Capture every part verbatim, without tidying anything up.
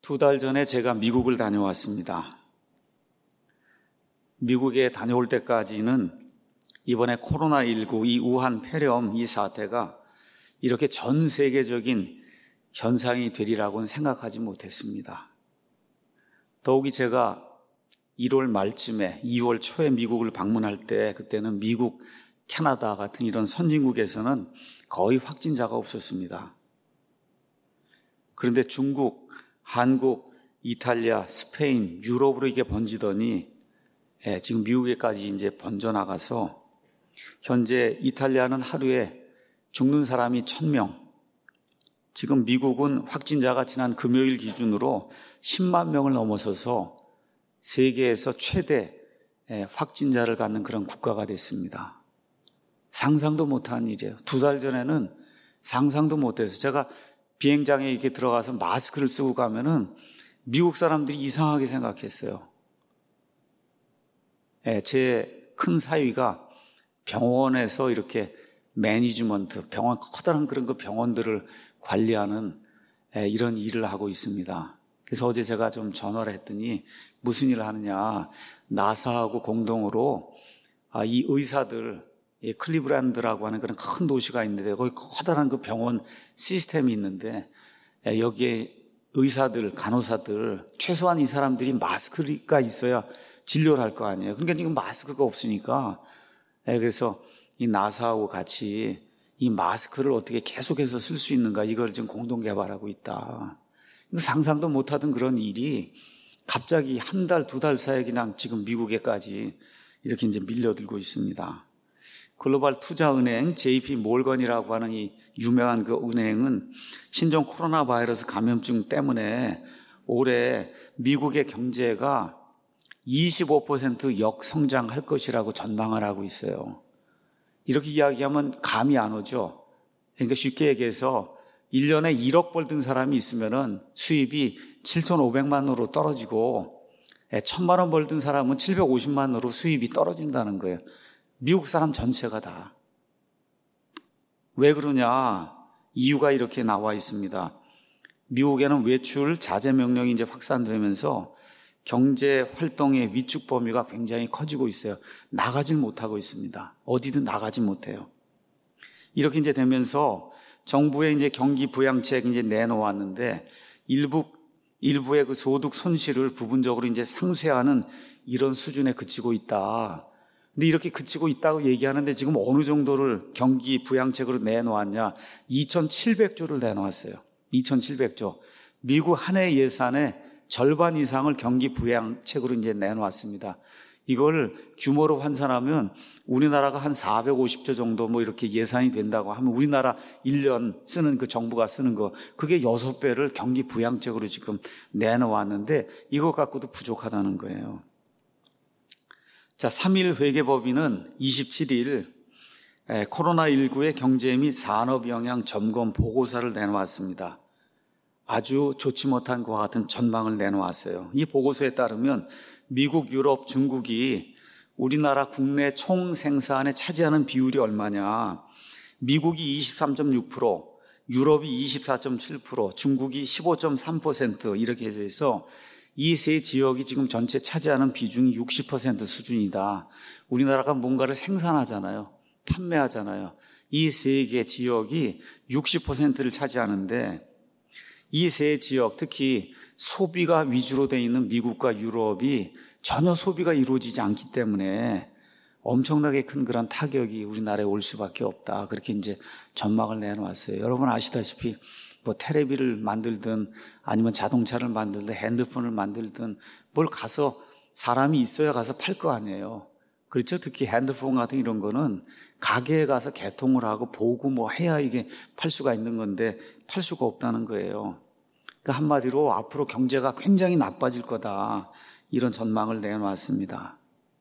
두 달 전에 제가 미국을 다녀왔습니다. 미국에 다녀올 때까지는 이번에 코로나십구 이 우한 폐렴 이 사태가 이렇게 전 세계적인 현상이 되리라고는 생각하지 못했습니다. 더욱이 제가 일월 말쯤에 이월 초에 미국을 방문할 때 그때는 미국, 캐나다 같은 이런 선진국에서는 거의 확진자가 없었습니다. 그런데 중국, 한국, 이탈리아, 스페인, 유럽으로 이게 번지더니 예, 지금 미국에까지 이제 번져나가서 현재 이탈리아는 하루에 죽는 사람이 천 명, 지금 미국은 확진자가 지난 금요일 기준으로 십만 명을 넘어서서 세계에서 최대 확진자를 갖는 그런 국가가 됐습니다. 상상도 못한 일이에요. 두 달 전에는 상상도 못해서 제가 비행장에 이렇게 들어가서 마스크를 쓰고 가면은 미국 사람들이 이상하게 생각했어요. 제 큰 사위가 병원에서 이렇게 매니지먼트, 병원, 커다란 그런 그 병원들을 관리하는 이런 일을 하고 있습니다. 그래서 어제 제가 좀 전화를 했더니 무슨 일을 하느냐, 나사하고 공동으로 이 의사들, 클리브랜드라고 하는 그런 큰 도시가 있는데 거기 커다란 그 병원 시스템이 있는데 여기에 의사들, 간호사들, 최소한 이 사람들이 마스크가 있어야 진료를 할 거 아니에요. 그러니까 지금 마스크가 없으니까 그래서 이 나사하고 같이 이 마스크를 어떻게 계속해서 쓸 수 있는가 이걸 지금 공동 개발하고 있다. 상상도 못하던 그런 일이 갑자기 한 달, 두 달 사이에 그냥 지금 미국에까지 이렇게 이제 밀려들고 있습니다. 글로벌 투자은행 제이피 몰건이라고 하는 이 유명한 그 은행은 신종 코로나 바이러스 감염증 때문에 올해 미국의 경제가 이십오 퍼센트 역성장할 것이라고 전망을 하고 있어요. 이렇게 이야기하면 감이 안 오죠. 그러니까 쉽게 얘기해서 일 년에 일억 벌던 사람이 있으면은 수입이 칠천오백만 원으로 떨어지고 천만 원 벌던 사람은 칠백오십만 원으로 수입이 떨어진다는 거예요. 미국 사람 전체가 다. 왜 그러냐? 이유가 이렇게 나와 있습니다. 미국에는 외출 자제 명령이 이제 확산되면서 경제 활동의 위축 범위가 굉장히 커지고 있어요. 나가질 못하고 있습니다. 어디든 나가지 못해요. 이렇게 이제 되면서 정부의 이제 경기 부양책 이제 내놓았는데 일부 일부의 그 소득 손실을 부분적으로 이제 상쇄하는 이런 수준에 그치고 있다. 근데 이렇게 그치고 있다고 얘기하는데 지금 어느 정도를 경기 부양책으로 내놓았냐? 이천칠백조를 내놓았어요. 이천칠백조. 미국 한 해 예산의 절반 이상을 경기 부양책으로 이제 내놓았습니다. 이걸 규모로 환산하면 우리나라가 한 사백오십조 정도 뭐 이렇게 예산이 된다고 하면 우리나라 일 년 쓰는 그 정부가 쓰는 거 그게 여섯 배를 경기 부양책으로 지금 내놓았는데 이것 갖고도 부족하다는 거예요. 자, 삼일 회계법인은 이십칠일 코로나십구의 경제 및 산업 영향 점검 보고서를 내놓았습니다. 아주 좋지 못한 것과 같은 전망을 내놓았어요. 이 보고서에 따르면 미국, 유럽, 중국이 우리나라 국내 총 생산에 차지하는 비율이 얼마냐. 미국이 이십삼 점 육 퍼센트, 유럽이 이십사 점 칠 퍼센트, 중국이 십오 점 삼 퍼센트 이렇게 해서 이 세 지역이 지금 전체 차지하는 비중이 육십 퍼센트 수준이다. 우리나라가 뭔가를 생산하잖아요. 판매하잖아요. 이 세 개 지역이 육십 퍼센트를 차지하는데 이 세 지역, 특히 소비가 위주로 되어 있는 미국과 유럽이 전혀 소비가 이루어지지 않기 때문에 엄청나게 큰 그런 타격이 우리나라에 올 수밖에 없다. 그렇게 이제 전망을 내놓았어요. 여러분 아시다시피 뭐 테레비를 만들든 아니면 자동차를 만들든 핸드폰을 만들든 뭘 가서 사람이 있어야 가서 팔 거 아니에요. 그렇죠? 특히 핸드폰 같은 이런 거는 가게에 가서 개통을 하고 보고 뭐 해야 이게 팔 수가 있는 건데 팔 수가 없다는 거예요. 그러니까 한마디로 앞으로 경제가 굉장히 나빠질 거다. 이런 전망을 내놓았습니다.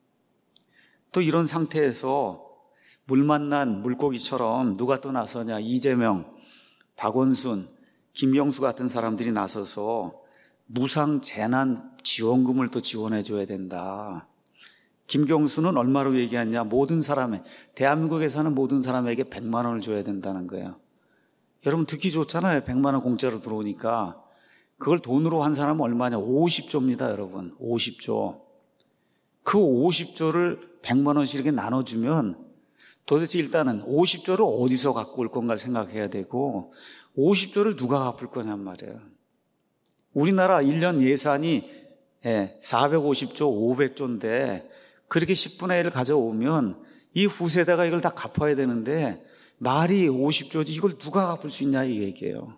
또 이런 상태에서 물 만난 물고기처럼 누가 또 나서냐. 이재명, 박원순, 김경수 같은 사람들이 나서서 무상 재난 지원금을 또 지원해 줘야 된다. 김경수는 얼마로 얘기했냐? 모든 사람에, 대한민국에 사는 모든 사람에게 백만 원을 줘야 된다는 거예요. 여러분 듣기 좋잖아요. 백만 원 공짜로 들어오니까. 그걸 돈으로 한 사람은 얼마냐? 오십 조입니다, 여러분. 오십 조. 그 오십 조를 백만 원씩 이렇게 나눠주면 도대체 일단은 오십 조를 어디서 갖고 올 건가 생각해야 되고 오십 조를 누가 갚을 거냔 말이에요. 우리나라 일 년 예산이 사백오십 조, 오백 조인데 그렇게 십분의 일을 가져오면 이 후세대가 이걸 다 갚아야 되는데 말이 오십 조지 이걸 누가 갚을 수 있냐 이 얘기예요.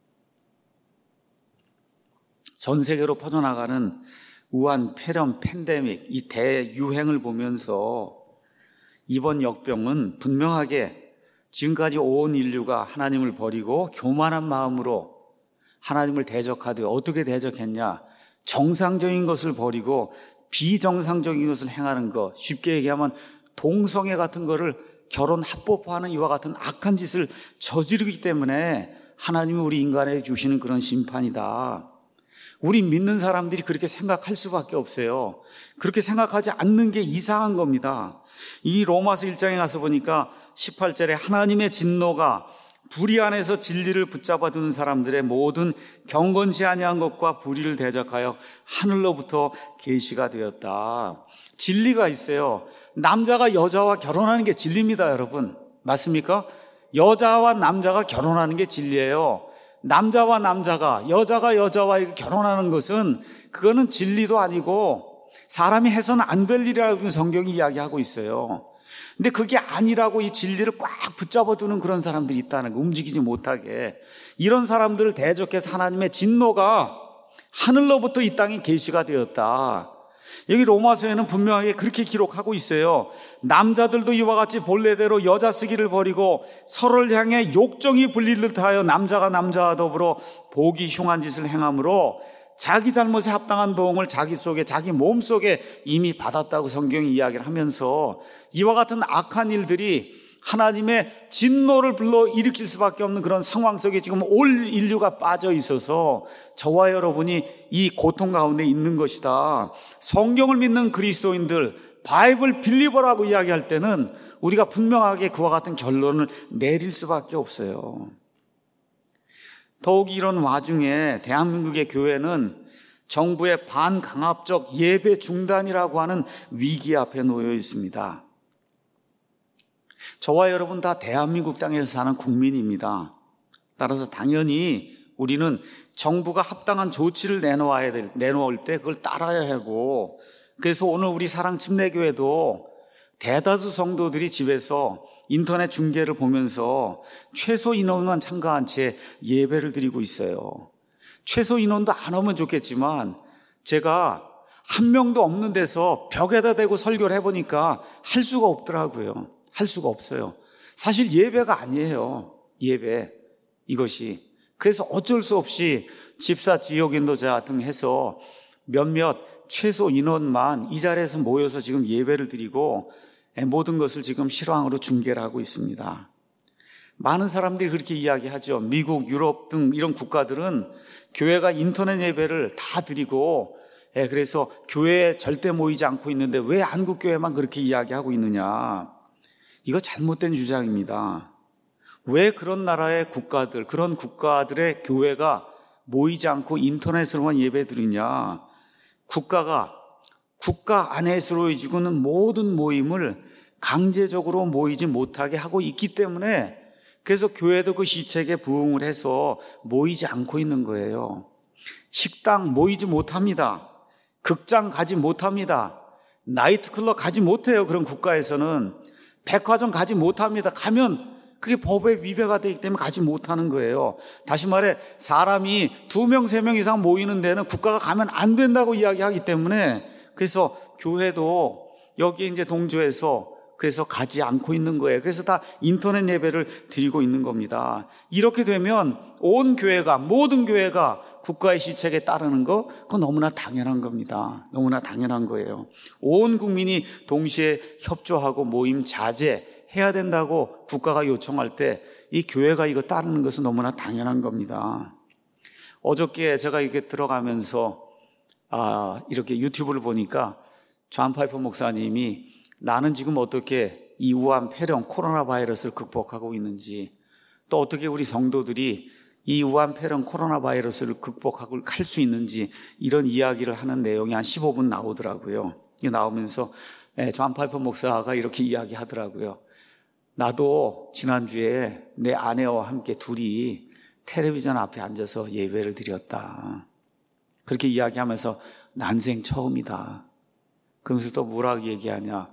전 세계로 퍼져나가는 우한, 폐렴, 팬데믹 이 대유행을 보면서 이번 역병은 분명하게 지금까지 온 인류가 하나님을 버리고 교만한 마음으로 하나님을 대적하되 어떻게 대적했냐? 정상적인 것을 버리고 비정상적인 것을 행하는 것, 쉽게 얘기하면 동성애 같은 거를 결혼 합법화하는 이와 같은 악한 짓을 저지르기 때문에 하나님이 우리 인간에게 주시는 그런 심판이다. 우리 믿는 사람들이 그렇게 생각할 수밖에 없어요. 그렇게 생각하지 않는 게 이상한 겁니다. 이 로마서 일 장에 가서 보니까 십팔 절에 하나님의 진노가 불의 안에서 진리를 붙잡아 두는 사람들의 모든 경건치 아니한 것과 불의를 대적하여 하늘로부터 계시가 되었다. 진리가 있어요. 남자가 여자와 결혼하는 게 진리입니다, 여러분. 맞습니까? 여자와 남자가 결혼하는 게 진리예요. 남자와 남자가, 여자가 여자와 결혼하는 것은 그거는 진리도 아니고 사람이 해서는 안 될 일이라고 성경이 이야기하고 있어요. 근데 그게 아니라고 이 진리를 꽉 붙잡아 두는 그런 사람들이 있다는 거, 움직이지 못하게. 이런 사람들을 대적해서 하나님의 진노가 하늘로부터 이 땅에 계시가 되었다. 여기 로마서에는 분명하게 그렇게 기록하고 있어요. 남자들도 이와 같이 본래대로 여자 쓰기를 버리고 서로를 향해 욕정이 불릴 듯하여 남자가 남자와 더불어 보기 흉한 짓을 행함으로 자기 잘못에 합당한 보응을 자기 속에, 자기 몸 속에 이미 받았다고 성경이 이야기를 하면서 이와 같은 악한 일들이 하나님의 진노를 불러 일으킬 수밖에 없는 그런 상황 속에 지금 올 인류가 빠져 있어서 저와 여러분이 이 고통 가운데 있는 것이다. 성경을 믿는 그리스도인들, 바이블 빌리버라고 이야기할 때는 우리가 분명하게 그와 같은 결론을 내릴 수밖에 없어요. 더욱이 이런 와중에 대한민국의 교회는 정부의 반강압적 예배 중단이라고 하는 위기 앞에 놓여 있습니다. 저와 여러분 다 대한민국 땅에서 사는 국민입니다. 따라서 당연히 우리는 정부가 합당한 조치를 내놓아야 될, 내놓을 때 그걸 따라야 하고, 그래서 오늘 우리 사랑 침례교회도 대다수 성도들이 집에서 인터넷 중계를 보면서 최소 인원만 참가한 채 예배를 드리고 있어요. 최소 인원도 안 오면 좋겠지만 제가 한 명도 없는 데서 벽에다 대고 설교를 해보니까 할 수가 없더라고요. 할 수가 없어요. 사실 예배가 아니에요. 예배 이것이. 그래서 어쩔 수 없이 집사, 지역인도자 등 해서 몇몇 최소 인원만 이 자리에서 모여서 지금 예배를 드리고 모든 것을 지금 실황으로 중계를 하고 있습니다. 많은 사람들이 그렇게 이야기하죠. 미국, 유럽 등 이런 국가들은 교회가 인터넷 예배를 다 드리고 그래서 교회에 절대 모이지 않고 있는데 왜 한국 교회만 그렇게 이야기하고 있느냐. 이거 잘못된 주장입니다. 왜 그런 나라의 국가들, 그런 국가들의 교회가 모이지 않고 인터넷으로만 예배 드리냐. 국가가 국가 안에서 이루어지는 모든 모임을 강제적으로 모이지 못하게 하고 있기 때문에 그래서 교회도 그 시책에 부응을 해서 모이지 않고 있는 거예요. 식당 모이지 못합니다. 극장 가지 못합니다. 나이트클럽 가지 못해요. 그런 국가에서는. 백화점 가지 못합니다. 가면 그게 법에 위배가 되기 때문에 가지 못하는 거예요. 다시 말해 사람이 두 명, 세 명 이상 모이는 데는 국가가 가면 안 된다고 이야기하기 때문에 그래서 교회도 여기 이제 동조해서 그래서 가지 않고 있는 거예요. 그래서 다 인터넷 예배를 드리고 있는 겁니다. 이렇게 되면 온 교회가, 모든 교회가 국가의 시책에 따르는 거, 그건 너무나 당연한 겁니다. 너무나 당연한 거예요. 온 국민이 동시에 협조하고 모임 자제해야 된다고 국가가 요청할 때 이 교회가 이거 따르는 것은 너무나 당연한 겁니다. 어저께 제가 이렇게 들어가면서 아, 이렇게 유튜브를 보니까 존 파이퍼 목사님이 나는 지금 어떻게 이 우한 폐렴 코로나 바이러스를 극복하고 있는지 또 어떻게 우리 성도들이 이 우한폐렴 코로나 바이러스를 극복하고 갈 수 있는지 이런 이야기를 하는 내용이 한 십오 분 나오더라고요. 이 나오면서 존 파이퍼 목사가 이렇게 이야기하더라고요. 나도 지난주에 내 아내와 함께 둘이 텔레비전 앞에 앉아서 예배를 드렸다. 그렇게 이야기하면서 난생 처음이다. 그러면서 또 뭐라고 얘기하냐.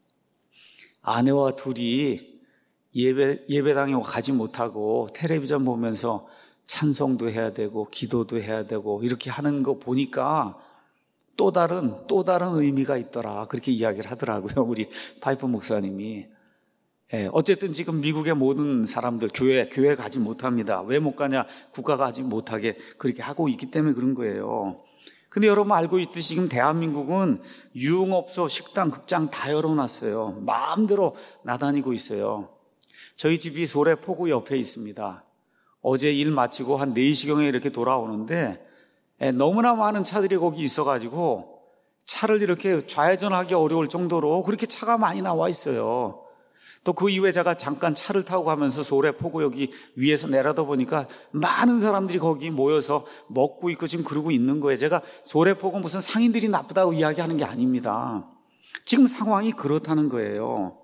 아내와 둘이 예배, 예배당에 가지 못하고 텔레비전 보면서 찬송도 해야 되고 기도도 해야 되고 이렇게 하는 거 보니까 또 다른 또 다른 의미가 있더라. 그렇게 이야기를 하더라고요. 우리 파이퍼 목사님이. 예, 어쨌든 지금 미국의 모든 사람들 교회 교회 가지 못합니다. 왜 못 가냐? 국가가 가지 못하게 그렇게 하고 있기 때문에 그런 거예요. 근데 여러분 알고 있듯이 지금 대한민국은 유흥업소, 식당, 극장 다 열어놨어요. 마음대로 나다니고 있어요. 저희 집이 소래포구 옆에 있습니다. 어제 일 마치고 한 네 시경에 이렇게 돌아오는데 너무나 많은 차들이 거기 있어가지고 차를 이렇게 좌회전하기 어려울 정도로 그렇게 차가 많이 나와 있어요. 또 그 이후에 제가 잠깐 차를 타고 가면서 소래포구 여기 위에서 내려다 보니까 많은 사람들이 거기 모여서 먹고 있고 지금 그러고 있는 거예요. 제가 소래포구 무슨 상인들이 나쁘다고 이야기하는 게 아닙니다. 지금 상황이 그렇다는 거예요.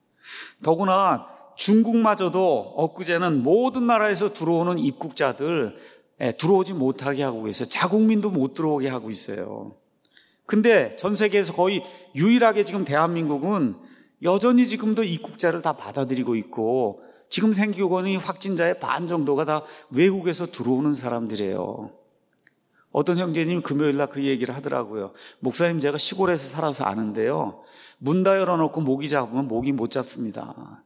더구나 중국마저도 엊그제는 모든 나라에서 들어오는 입국자들 들어오지 못하게 하고 있어요. 자국민도 못 들어오게 하고 있어요. 근데 전 세계에서 거의 유일하게 지금 대한민국은 여전히 지금도 입국자를 다 받아들이고 있고 지금 생기고 있는 확진자의 반 정도가 다 외국에서 들어오는 사람들이에요. 어떤 형제님 금요일 날 그 얘기를 하더라고요. 목사님 제가 시골에서 살아서 아는데요. 문 다 열어놓고 모기 잡으면 모기 못 잡습니다.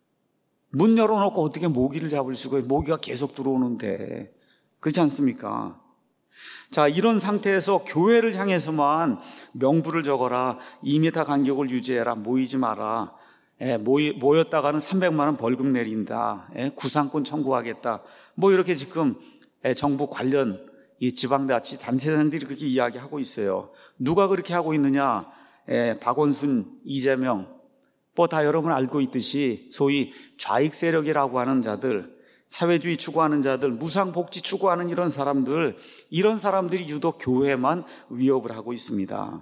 문 열어놓고 어떻게 모기를 잡을 수가 있어요? 모기가 계속 들어오는데. 그렇지 않습니까? 자, 이런 상태에서 교회를 향해서만 명부를 적어라, 이 미터 간격을 유지해라, 모이지 마라, 예, 모이, 모였다가는 삼백만 원 벌금 내린다, 예, 구상권 청구하겠다, 뭐 이렇게 지금 예, 정부 관련 이 지방자치 단체장들이 그렇게 이야기하고 있어요. 누가 그렇게 하고 있느냐? 예, 박원순, 이재명, 뭐 다 여러분 알고 있듯이 소위 좌익 세력이라고 하는 자들, 사회주의 추구하는 자들, 무상복지 추구하는 이런 사람들, 이런 사람들이 유독 교회만 위협을 하고 있습니다.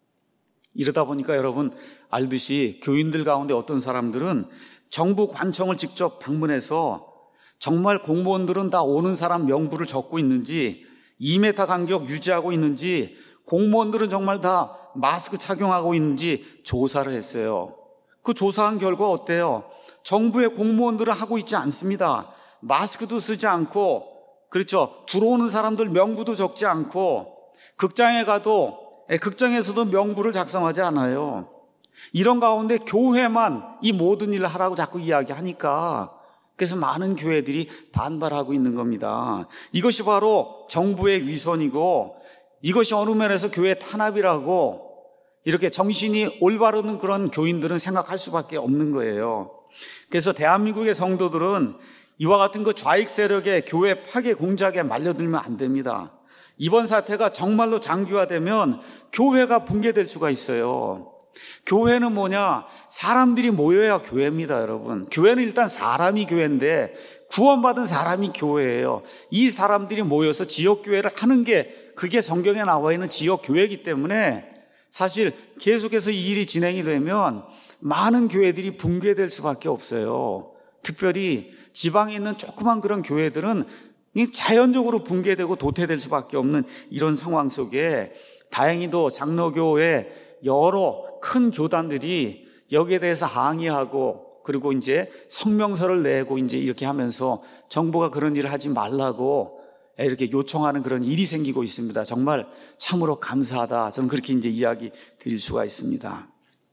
이러다 보니까 여러분 알듯이 교인들 가운데 어떤 사람들은 정부 관청을 직접 방문해서 정말 공무원들은 다 오는 사람 명부를 적고 있는지, 이 미터 간격 유지하고 있는지, 공무원들은 정말 다 마스크 착용하고 있는지 조사를 했어요. 그 조사한 결과 어때요? 정부의 공무원들은 하고 있지 않습니다. 마스크도 쓰지 않고, 그렇죠, 들어오는 사람들 명부도 적지 않고, 극장에 가도 극장에서도 명부를 작성하지 않아요. 이런 가운데 교회만 이 모든 일을 하라고 자꾸 이야기하니까 그래서 많은 교회들이 반발하고 있는 겁니다. 이것이 바로 정부의 위선이고 이것이 어느 면에서 교회 탄압이라고 이렇게 정신이 올바른 그런 교인들은 생각할 수밖에 없는 거예요. 그래서 대한민국의 성도들은 이와 같은 그 좌익 세력의 교회 파괴 공작에 말려들면 안 됩니다. 이번 사태가 정말로 장기화되면 교회가 붕괴될 수가 있어요. 교회는 뭐냐? 사람들이 모여야 교회입니다, 여러분. 교회는 일단 사람이 교회인데 구원받은 사람이 교회예요. 이 사람들이 모여서 지역교회를 하는 게 그게 성경에 나와 있는 지역교회이기 때문에 사실 계속해서 이 일이 진행이 되면 많은 교회들이 붕괴될 수밖에 없어요. 특별히 지방에 있는 조그만 그런 교회들은 자연적으로 붕괴되고 도태될 수밖에 없는 이런 상황 속에 다행히도 장로교회 여러 큰 교단들이 여기에 대해서 항의하고 그리고 이제 성명서를 내고 이제 이렇게 하면서 정부가 그런 일을 하지 말라고 이렇게 요청하는 그런 일이 생기고 있습니다. 정말 참으로 감사하다. 저는 그렇게 이제 이야기 드릴 수가 있습니다.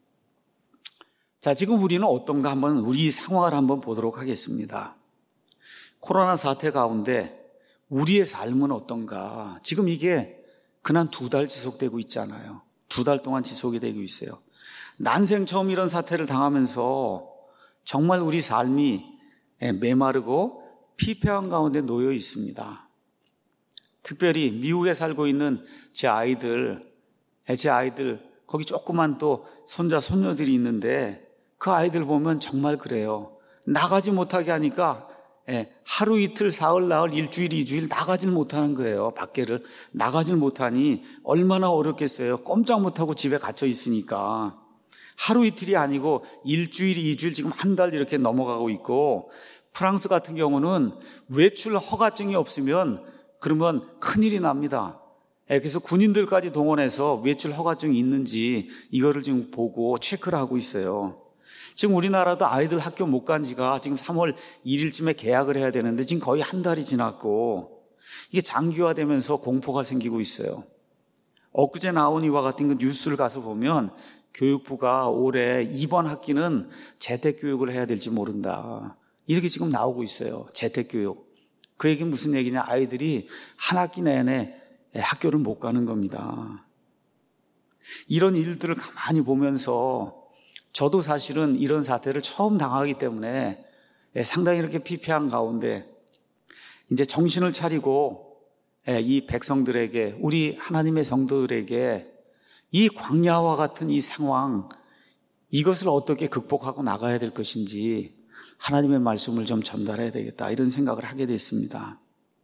자, 지금 우리는 어떤가 한번 우리 상황을 한번 보도록 하겠습니다. 코로나 사태 가운데 우리의 삶은 어떤가? 지금 이게 그냥 두 달 지속되고 있잖아요. 두 달 동안 지속이 되고 있어요. 난생 처음 이런 사태를 당하면서 정말 우리 삶이 메마르고 피폐한 가운데 놓여 있습니다. 특별히 미국에 살고 있는 제 아이들, 제 아이들 거기 조그만 또 손자 손녀들이 있는데 그 아이들 보면 정말 그래요. 나가지 못하게 하니까 예, 하루 이틀, 사흘, 나흘, 일주일, 이주일 나가질 못하는 거예요. 밖에를 나가질 못하니 얼마나 어렵겠어요. 꼼짝 못하고 집에 갇혀 있으니까. 하루 이틀이 아니고 일주일, 이주일, 지금 한 달 이렇게 넘어가고 있고, 프랑스 같은 경우는 외출 허가증이 없으면 그러면 큰일이 납니다. 예, 그래서 군인들까지 동원해서 외출 허가증이 있는지 이거를 지금 보고 체크를 하고 있어요. 지금 우리나라도 아이들 학교 못 간 지가 지금 삼월 일일쯤에 개학을 해야 되는데 지금 거의 한 달이 지났고, 이게 장기화되면서 공포가 생기고 있어요. 엊그제 나온 이와 같은 그 뉴스를 가서 보면 교육부가 올해 이번 학기는 재택교육을 해야 될지 모른다, 이렇게 지금 나오고 있어요. 재택교육. 그 얘기는 무슨 얘기냐, 아이들이 한 학기 내내 학교를 못 가는 겁니다. 이런 일들을 가만히 보면서 저도 사실은 이런 사태를 처음 당하기 때문에 상당히 이렇게 피폐한 가운데 이제 정신을 차리고 이 백성들에게, 우리 하나님의 성도들에게 이 광야와 같은 이 상황, 이것을 어떻게 극복하고 나가야 될 것인지 하나님의 말씀을 좀 전달해야 되겠다, 이런 생각을 하게 됐습니다.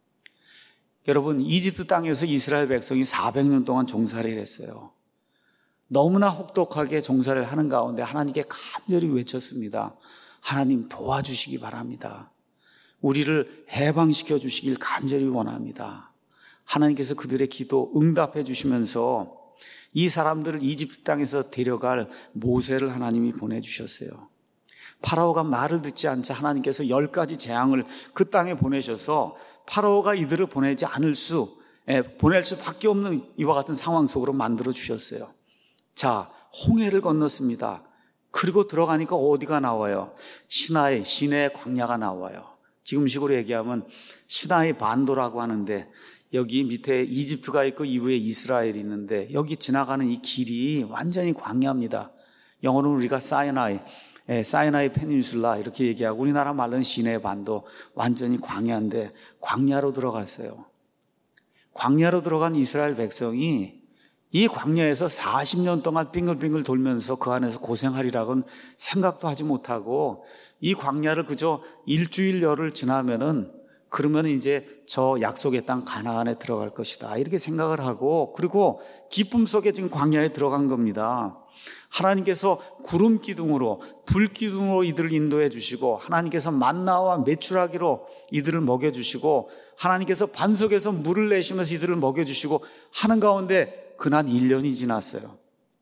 여러분, 이집트 땅에서 이스라엘 백성이 사백 년 동안 종살이를 했어요. 너무나 혹독하게 종살이를 하는 가운데 하나님께 간절히 외쳤습니다. 하나님 도와주시기 바랍니다. 우리를 해방시켜 주시길 간절히 원합니다. 하나님께서 그들의 기도 응답해 주시면서 이 사람들을 이집트 땅에서 데려갈 모세를 하나님이 보내주셨어요. 파라오가 말을 듣지 않자 하나님께서 열 가지 재앙을 그 땅에 보내셔서 파라오가 이들을 보내지 않을 수, 보낼 수밖에 없는 이와 같은 상황 속으로 만들어 주셨어요. 자, 홍해를 건넜습니다. 그리고 들어가니까 어디가 나와요? 시나이, 시내의 광야가 나와요. 지금식으로 얘기하면 시나이 반도라고 하는데, 여기 밑에 이집트가 있고 이후에 이스라엘이 있는데, 여기 지나가는 이 길이 완전히 광야입니다. 영어로는 우리가 사이나이, 예, 사이나이 페닌슐라 이렇게 얘기하고, 우리나라 말로는 시내 반도, 완전히 광야인데 광야로 들어갔어요. 광야로 들어간 이스라엘 백성이 이 광야에서 사십 년 동안 빙글빙글 돌면서 그 안에서 고생하리라고는 생각도 하지 못하고, 이 광야를 그저 일주일 열흘 지나면은 그러면 이제 저 약속의 땅 가나안에 들어갈 것이다, 이렇게 생각을 하고, 그리고 기쁨 속에 지금 광야에 들어간 겁니다. 하나님께서 구름 기둥으로, 불 기둥으로 이들을 인도해 주시고, 하나님께서 만나와 메추라기로 이들을 먹여 주시고, 하나님께서 반석에서 물을 내시면서 이들을 먹여 주시고 하는 가운데 그날 일 년이 지났어요.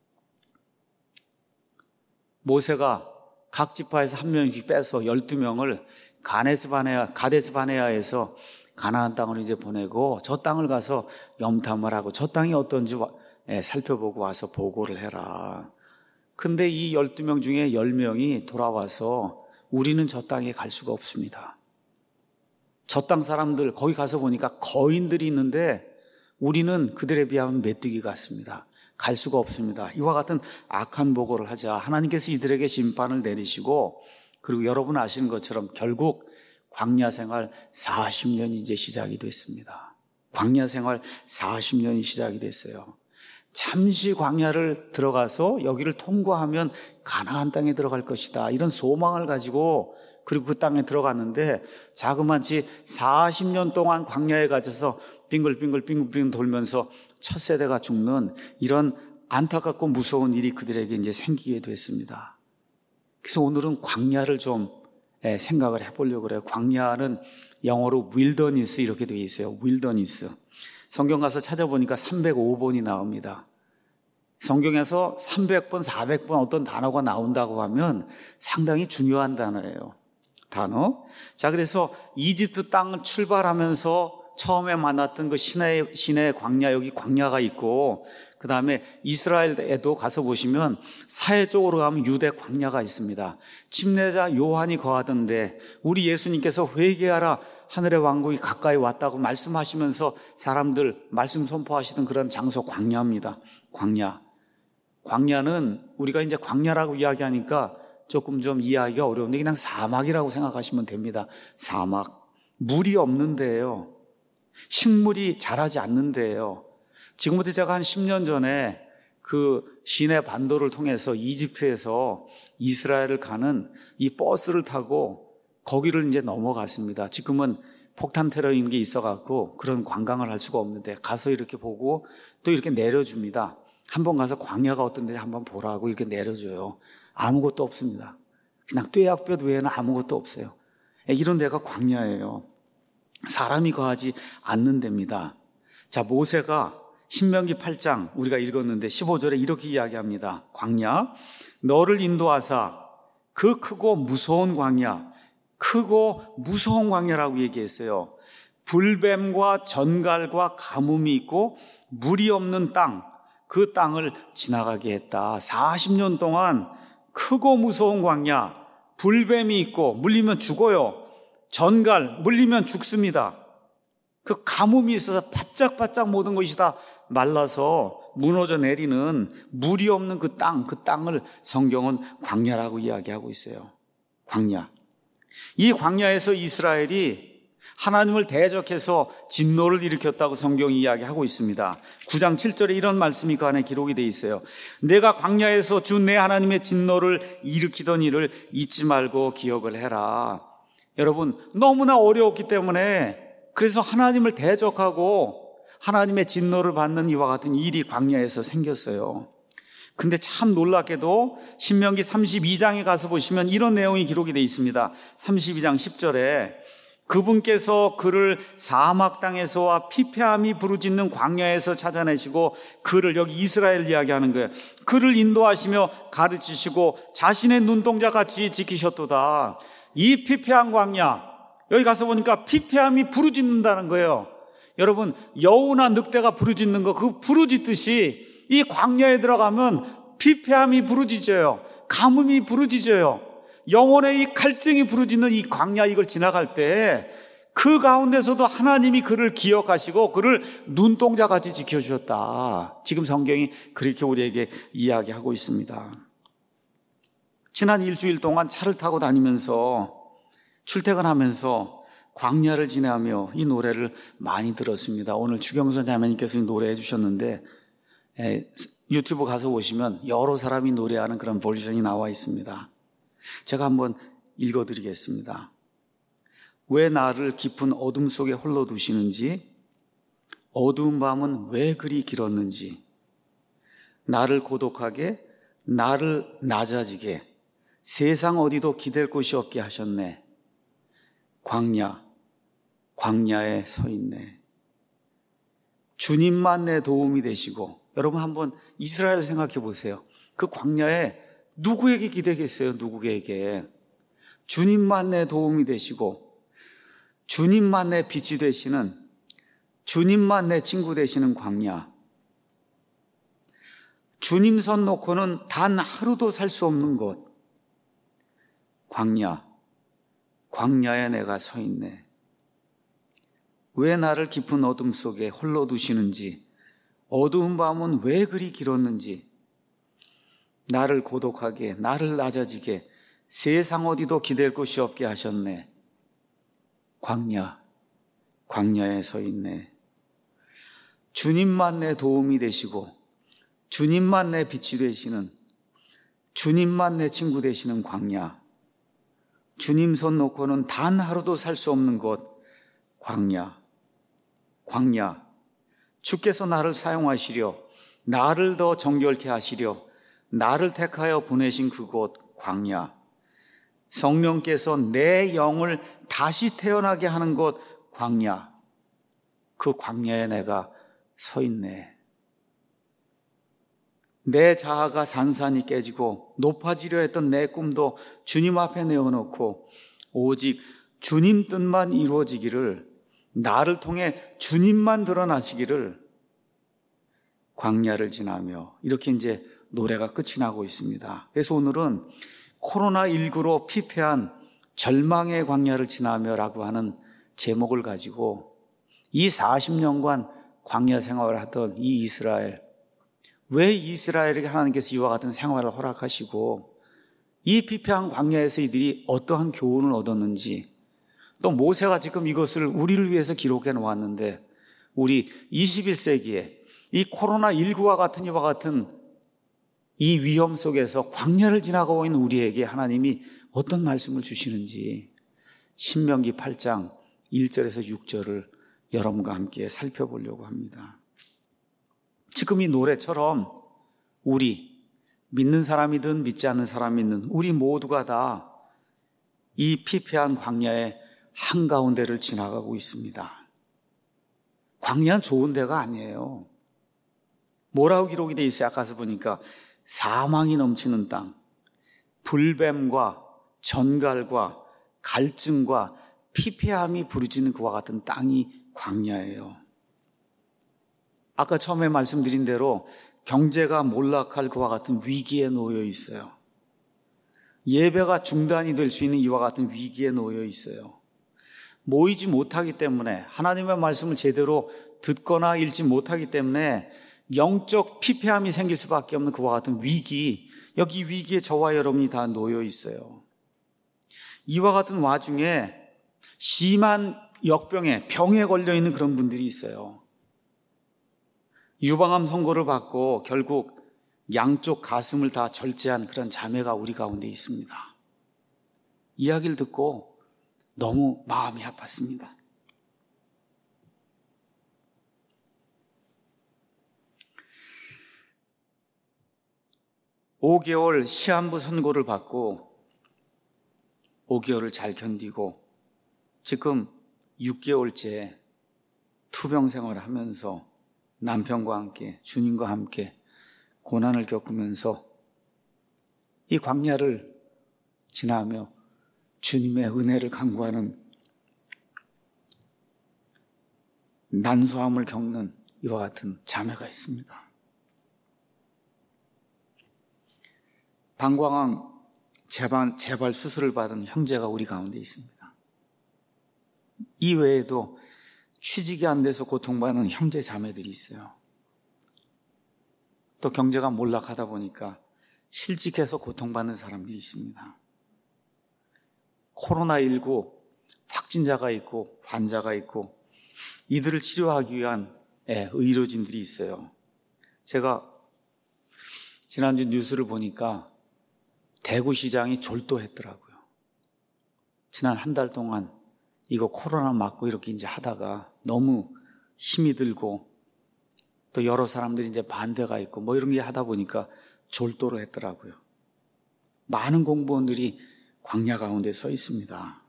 모세가 각 지파에서 한 명씩 빼서 열두 명을 가데스 바네아, 가데스 바네아에서 가나안 땅으로 이제 보내고, 저 땅을 가서 염탐을 하고 저 땅이 어떤지 살펴보고 와서 보고를 해라. 근데 이 열두 명 중에 열 명이 돌아와서 우리는 저 땅에 갈 수가 없습니다. 저 땅 사람들 거기 가서 보니까 거인들이 있는데 우리는 그들에 비하면 메뚜기 같습니다. 갈 수가 없습니다. 이와 같은 악한 보고를 하자 하나님께서 이들에게 심판을 내리시고, 그리고 여러분 아시는 것처럼 결국 광야 생활 사십 년이 이제 시작이 됐습니다. 광야 생활 사십 년이 시작이 됐어요. 잠시 광야를 들어가서 여기를 통과하면 가나안 땅에 들어갈 것이다, 이런 소망을 가지고 그리고 그 땅에 들어갔는데, 자그마치 사십 년 동안 광야에 갇혀서 빙글빙글 빙글빙글 돌면서 첫 세대가 죽는 이런 안타깝고 무서운 일이 그들에게 이제 생기게 됐습니다. 그래서 오늘은 광야를 좀 생각을 해보려고 그래요. 광야는 영어로 윌더니스 이렇게 되어 있어요. 윌더니스. 성경 가서 찾아보니까 삼백오 번이 나옵니다. 성경에서 삼백 번, 사백 번 어떤 단어가 나온다고 하면 상당히 중요한 단어예요. 단어. 자, 그래서 이집트 땅을 출발하면서 처음에 만났던 그 시내, 시내 광야, 여기 광야가 있고, 그 다음에 이스라엘에도 가서 보시면 사해 쪽으로 가면 유대 광야가 있습니다. 침례자 요한이 거하던데 우리 예수님께서 회개하라, 하늘의 왕국이 가까이 왔다고 말씀하시면서 사람들 말씀 선포하시던 그런 장소 광야입니다. 광야. 광야는 우리가 이제 광야라고 이야기하니까 조금 좀 이해하기가 어려운데 그냥 사막이라고 생각하시면 됩니다. 사막. 물이 없는 데예요. 식물이 자라지 않는 데예요. 지금부터 제가 한 십 년 전에 그 시내 반도를 통해서 이집트에서 이스라엘을 가는 이 버스를 타고 거기를 이제 넘어갔습니다. 지금은 폭탄 테러 이런 게 있어갖고 그런 관광을 할 수가 없는데 가서 이렇게 보고 또 이렇게 내려줍니다. 한번 가서 광야가 어떤데 한번 보라고 이렇게 내려줘요. 아무것도 없습니다. 그냥 뙤약볕 외에는 아무것도 없어요. 이런 데가 광야예요. 사람이 거하지 않는 데입니다. 자, 모세가 신명기 팔 장 우리가 읽었는데 십오 절에 이렇게 이야기합니다. 광야, 너를 인도하사 그 크고 무서운 광야, 크고 무서운 광야라고 얘기했어요. 불뱀과 전갈과 가뭄이 있고 물이 없는 땅, 그 땅을 지나가게 했다. 사십 년 동안 크고 무서운 광야, 불뱀이 있고 물리면 죽어요. 전갈, 물리면 죽습니다. 그 가뭄이 있어서 바짝바짝 모든 것이 다 말라서 무너져 내리는 물이 없는 그 땅, 그 땅을 성경은 광야라고 이야기하고 있어요. 광야. 이 광야에서 이스라엘이 하나님을 대적해서 진노를 일으켰다고 성경이 이야기하고 있습니다. 구 장 칠 절에 이런 말씀이 그 안에 기록이 되어 있어요. 내가 광야에서 주 내 하나님의 진노를 일으키던 일을 잊지 말고 기억을 해라. 여러분, 너무나 어려웠기 때문에 그래서 하나님을 대적하고 하나님의 진노를 받는 이와 같은 일이 광야에서 생겼어요. 근데 참 놀랍게도 신명기 삼십이 장에 가서 보시면 이런 내용이 기록이 되어 있습니다. 삼십이 장 십 절에 그분께서 그를 사막 땅에서와 피폐함이 부르짖는 광야에서 찾아내시고 그를, 여기 이스라엘 이야기하는 거예요. 그를 인도하시며 가르치시고 자신의 눈동자같이 지키셨도다. 이 피폐한 광야, 여기 가서 보니까 피폐함이 부르짖는다는 거예요. 여러분, 여우나 늑대가 부르짖는 거, 그 부르짖듯이 이 광야에 들어가면 피폐함이 부르짖어요. 가뭄이 부르짖어요. 영혼의 이 갈증이 부르짖는 이 광야, 이걸 지나갈 때 그 가운데서도 하나님이 그를 기억하시고 그를 눈동자같이 지켜주셨다. 지금 성경이 그렇게 우리에게 이야기하고 있습니다. 지난 일주일 동안 차를 타고 다니면서 출퇴근하면서 광야를 지나며 이 노래를 많이 들었습니다. 오늘 주경선 자매님께서 노래해 주셨는데 유튜브 가서 보시면 여러 사람이 노래하는 그런 버전이 나와 있습니다. 제가 한번 읽어드리겠습니다. 왜 나를 깊은 어둠 속에 홀로 두시는지, 어두운 밤은 왜 그리 길었는지, 나를 고독하게, 나를 낮아지게, 세상 어디도 기댈 곳이 없게 하셨네. 광야, 광야에 서 있네. 주님만 내 도움이 되시고, 여러분 한번 이스라엘 생각해 보세요. 그 광야에 누구에게 기대겠어요? 누구에게? 주님만 내 도움이 되시고, 주님만 내 빛이 되시는, 주님만 내 친구 되시는 광야. 주님 손 놓고는 단 하루도 살 수 없는 곳. 광야, 광야에 내가 서 있네. 왜 나를 깊은 어둠 속에 홀로 두시는지, 어두운 밤은 왜 그리 길었는지, 나를 고독하게, 나를 낮아지게, 세상 어디도 기댈 곳이 없게 하셨네. 광야, 광야에 서 있네. 주님만 내 도움이 되시고, 주님만 내 빛이 되시는, 주님만 내 친구 되시는 광야. 주님 손 놓고는 단 하루도 살 수 없는 곳, 광야. 광야. 주께서 나를 사용하시려, 나를 더 정결케 하시려, 나를 택하여 보내신 그곳, 광야. 성령께서 내 영을 다시 태어나게 하는 곳, 광야. 그 광야에 내가 서 있네. 내 자아가 산산이 깨지고 높아지려 했던 내 꿈도 주님 앞에 내어놓고 오직 주님 뜻만 이루어지기를, 나를 통해 주님만 드러나시기를 광야를 지나며, 이렇게 이제 노래가 끝이 나고 있습니다. 그래서 오늘은 코로나십구로 피폐한 절망의 광야를 지나며라고 하는 제목을 가지고 이 사십 년간 광야 생활을 하던 이 이스라엘, 왜 이스라엘에게 하나님께서 이와 같은 생활을 허락하시고 이 피폐한 광야에서 이들이 어떠한 교훈을 얻었는지, 또 모세가 지금 이것을 우리를 위해서 기록해 놓았는데 우리 이십일 세기에 이 코로나십구와 같은 이와 같은 이 위험 속에서 광야를 지나가고 있는 우리에게 하나님이 어떤 말씀을 주시는지, 신명기 팔 장 일 절에서 육 절을 여러분과 함께 살펴보려고 합니다. 지금 이 노래처럼 우리 믿는 사람이든 믿지 않는 사람이든 우리 모두가 다 이 피폐한 광야의 한가운데를 지나가고 있습니다. 광야는 좋은 데가 아니에요. 뭐라고 기록이 되어 있어요? 아까서 보니까 사망이 넘치는 땅, 불뱀과 전갈과 갈증과 피폐함이 부르짖는 그와 같은 땅이 광야예요. 아까 처음에 말씀드린 대로 경제가 몰락할 그와 같은 위기에 놓여 있어요. 예배가 중단이 될 수 있는 이와 같은 위기에 놓여 있어요. 모이지 못하기 때문에, 하나님의 말씀을 제대로 듣거나 읽지 못하기 때문에 영적 피폐함이 생길 수밖에 없는 그와 같은 위기, 여기 위기에 저와 여러분이 다 놓여 있어요. 이와 같은 와중에 심한 역병에, 병에 걸려 있는 그런 분들이 있어요. 유방암 선고를 받고 결국 양쪽 가슴을 다 절제한 그런 자매가 우리 가운데 있습니다. 이야기를 듣고 너무 마음이 아팠습니다. 오 개월 시한부 선고를 받고 오 개월을 잘 견디고 지금 육 개월째 투병 생활을 하면서 남편과 함께, 주님과 함께 고난을 겪으면서 이 광야를 지나며 주님의 은혜를 간구하는, 난소함을 겪는 이와 같은 자매가 있습니다. 방광암 재발, 재발 수술을 받은 형제가 우리 가운데 있습니다. 이 외에도 취직이 안 돼서 고통받는 형제 자매들이 있어요. 또 경제가 몰락하다 보니까 실직해서 고통받는 사람들이 있습니다. 코로나십구 확진자가 있고 환자가 있고 이들을 치료하기 위한 의료진들이 있어요. 제가 지난주 뉴스를 보니까 대구시장이 졸도했더라고요. 지난 한 달 동안 이거 코로나 맞고 이렇게 이제 하다가 너무 힘이 들고 또 여러 사람들이 이제 반대가 있고 뭐 이런 게 하다 보니까 졸도를 했더라고요. 많은 공무원들이 광야 가운데 서 있습니다.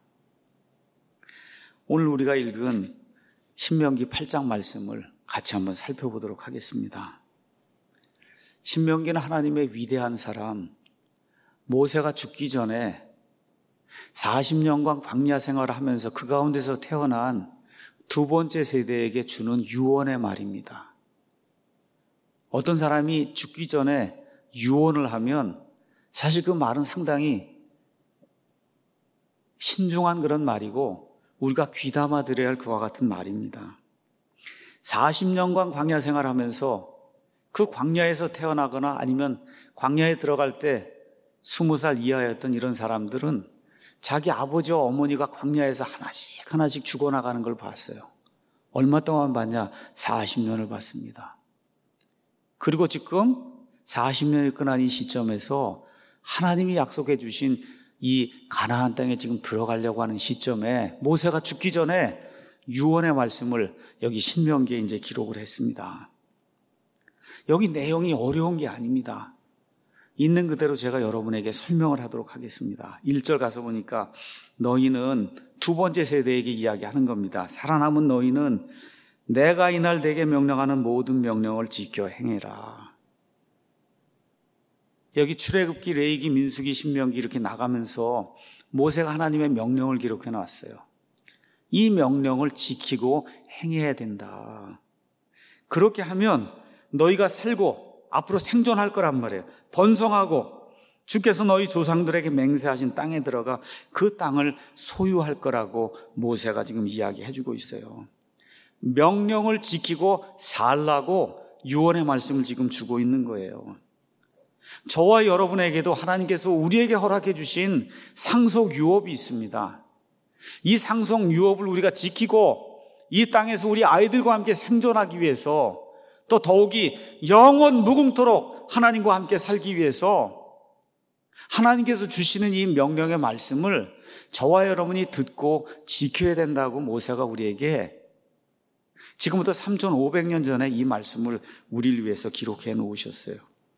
오늘 우리가 읽은 신명기 팔 장 말씀을 같이 한번 살펴보도록 하겠습니다. 신명기는 하나님의 위대한 사람 모세가 죽기 전에 사십 년간 광야 생활을 하면서 그 가운데서 태어난 두 번째 세대에게 주는 유언의 말입니다. 어떤 사람이 죽기 전에 유언을 하면 사실 그 말은 상당히 신중한 그런 말이고 우리가 귀담아 들어야 할 그와 같은 말입니다. 사십 년간 광야 생활하면서 그 광야에서 태어나거나 아니면 광야에 들어갈 때 스무 살 이하였던 이런 사람들은 자기 아버지와 어머니가 광야에서 하나씩 하나씩 죽어나가는 걸 봤어요. 얼마 동안 봤냐? 사십 년을 봤습니다. 그리고 지금 사십 년이 끝난 이 시점에서 하나님이 약속해 주신 이 가나안 땅에 지금 들어가려고 하는 시점에 모세가 죽기 전에 유언의 말씀을 여기 신명기에 이제 기록을 했습니다. 여기 내용이 어려운 게 아닙니다. 있는 그대로 제가 여러분에게 설명을 하도록 하겠습니다. 일 절 가서 보니까 너희는 두 번째 세대에게 이야기하는 겁니다. 살아남은 너희는 내가 이날 내게 명령하는 모든 명령을 지켜 행해라. 여기 출애굽기, 레위기, 민수기, 신명기 이렇게 나가면서 모세가 하나님의 명령을 기록해 놨어요. 이 명령을 지키고 행해야 된다. 그렇게 하면 너희가 살고 앞으로 생존할 거란 말이에요. 번성하고 주께서 너희 조상들에게 맹세하신 땅에 들어가 그 땅을 소유할 거라고 모세가 지금 이야기해 주고 있어요. 명령을 지키고 살라고 유언의 말씀을 지금 주고 있는 거예요. 저와 여러분에게도 하나님께서 우리에게 허락해 주신 상속 유업이 있습니다. 이 상속 유업을 우리가 지키고 이 땅에서 우리 아이들과 함께 생존하기 위해서 또 더욱이 영원 무궁토록 하나님과 함께 살기 위해서 하나님께서 주시는 이 명령의 말씀을 저와 여러분이 듣고 지켜야 된다고 모세가 우리에게 지금부터 삼천오백 년 전에 이 말씀을 우리를 위해서 기록해 놓으셨어요.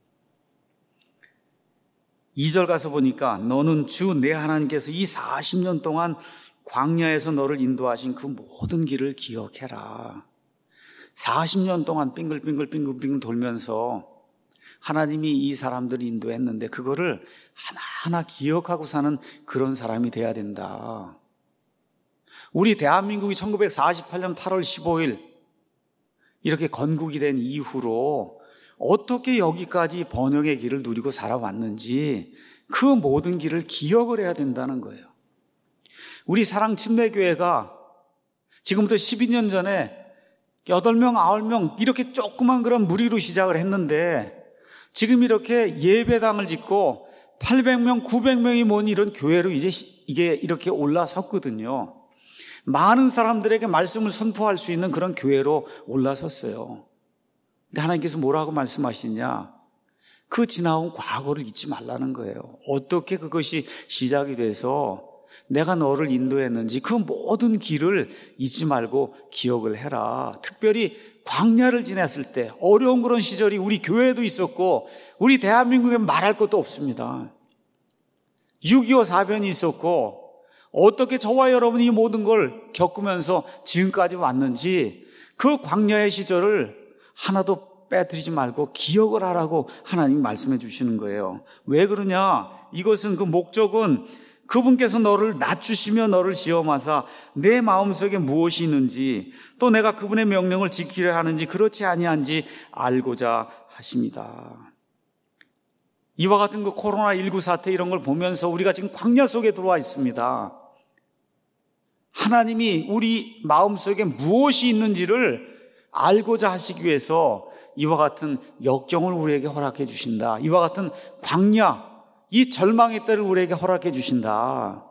이 절 가서 보니까 너는 주 내 하나님께서 이 사십 년 동안 광야에서 너를 인도하신 그 모든 길을 기억해라. 사십 년 동안 빙글빙글 빙글빙글 돌면서 하나님이 이 사람들을 인도했는데 그거를 하나하나 기억하고 사는 그런 사람이 돼야 된다. 우리 대한민국이 천구백사십팔 년 팔월 십오일 이렇게 건국이 된 이후로 어떻게 여기까지 번영의 길을 누리고 살아왔는지 그 모든 길을 기억을 해야 된다는 거예요. 우리 사랑침례교회가 지금부터 십이 년 전에 여덟 명, 아홉 명 이렇게 조그만 그런 무리로 시작을 했는데 지금 이렇게 예배당을 짓고 팔백 명, 구백 명이 모인 이런 교회로 이제 이게 이렇게 올라섰거든요. 많은 사람들에게 말씀을 선포할 수 있는 그런 교회로 올라섰어요. 근데 하나님께서 뭐라고 말씀하시냐? 그 지나온 과거를 잊지 말라는 거예요. 어떻게 그것이 시작이 돼서 내가 너를 인도했는지 그 모든 길을 잊지 말고 기억을 해라. 특별히 광야를 지냈을 때 어려운 그런 시절이 우리 교회에도 있었고 우리 대한민국에 말할 것도 없습니다. 육이오 사변이 있었고 어떻게 저와 여러분이 이 모든 걸 겪으면서 지금까지 왔는지 그 광야의 시절을 하나도 빼뜨리지 말고 기억을 하라고 하나님이 말씀해 주시는 거예요. 왜 그러냐? 이것은 그 목적은 그분께서 너를 낮추시며 너를 시험하사 내 마음속에 무엇이 있는지 또 내가 그분의 명령을 지키려 하는지 그렇지 아니한지 알고자 하십니다. 이와 같은 그 코로나십구 사태 이런 걸 보면서 우리가 지금 광야 속에 들어와 있습니다. 하나님이 우리 마음속에 무엇이 있는지를 알고자 하시기 위해서 이와 같은 역경을 우리에게 허락해 주신다. 이와 같은 광야, 이 절망의 때를 우리에게 허락해 주신다.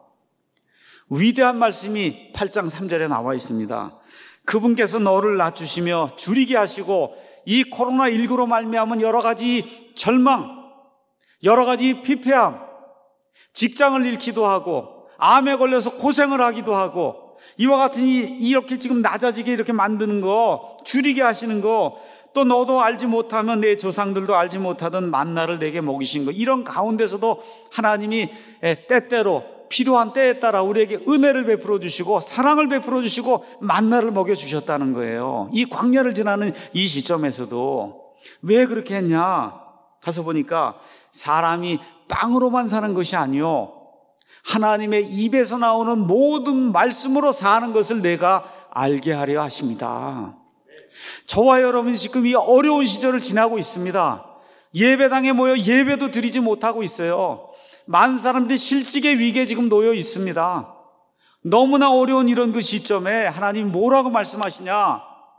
위대한 말씀이 팔 장 삼 절에 나와 있습니다. 그분께서 너를 낮추시며 줄이게 하시고 이 코로나십구로 말미암은 여러 가지 절망, 여러 가지 피폐함, 직장을 잃기도 하고 암에 걸려서 고생을 하기도 하고 이와 같은 이렇게 지금 낮아지게 이렇게 만드는 거, 줄이게 하시는 거, 또 너도 알지 못하면 내 조상들도 알지 못하던 만나를 내게 먹이신 거, 이런 가운데서도 하나님이 때때로 필요한 때에 따라 우리에게 은혜를 베풀어 주시고 사랑을 베풀어 주시고 만나를 먹여 주셨다는 거예요. 이 광야를 지나는 이 시점에서도 왜 그렇게 했냐? 가서 보니까 사람이 빵으로만 사는 것이 아니요 하나님의 입에서 나오는 모든 말씀으로 사는 것을 내가 알게 하려 하십니다. 저와 여러분이 지금 이 어려운 시절을 지나고 있습니다. 예배당에 모여 예배도 드리지 못하고 있어요. 많은 사람들이 실직의 위기에 지금 놓여 있습니다. 너무나 어려운 이런 그 시점에 하나님 뭐라고 말씀하시냐?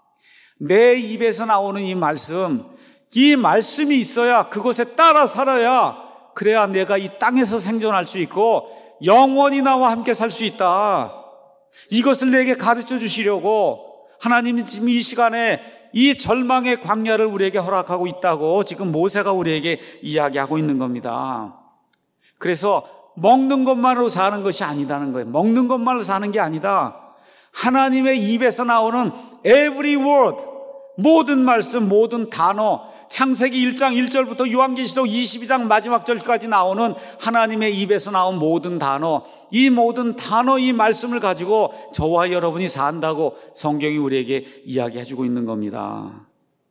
내 입에서 나오는 이 말씀, 이 말씀이 있어야 그것에 따라 살아야 그래야 내가 이 땅에서 생존할 수 있고 영원히 나와 함께 살 수 있다. 이것을 내게 가르쳐 주시려고 하나님이 지금 이 시간에 이 절망의 광야를 우리에게 허락하고 있다고 지금 모세가 우리에게 이야기하고 있는 겁니다. 그래서 먹는 것만으로 사는 것이 아니다는 거예요. 먹는 것만으로 사는 게 아니다. 하나님의 입에서 나오는 every word, 모든 말씀, 모든 단어, 창세기 일 장 일 절부터 요한계시록 이십이 장 마지막 절까지 나오는 하나님의 입에서 나온 모든 단어, 이 모든 단어, 이 말씀을 가지고 저와 여러분이 산다고 성경이 우리에게 이야기해주고 있는 겁니다.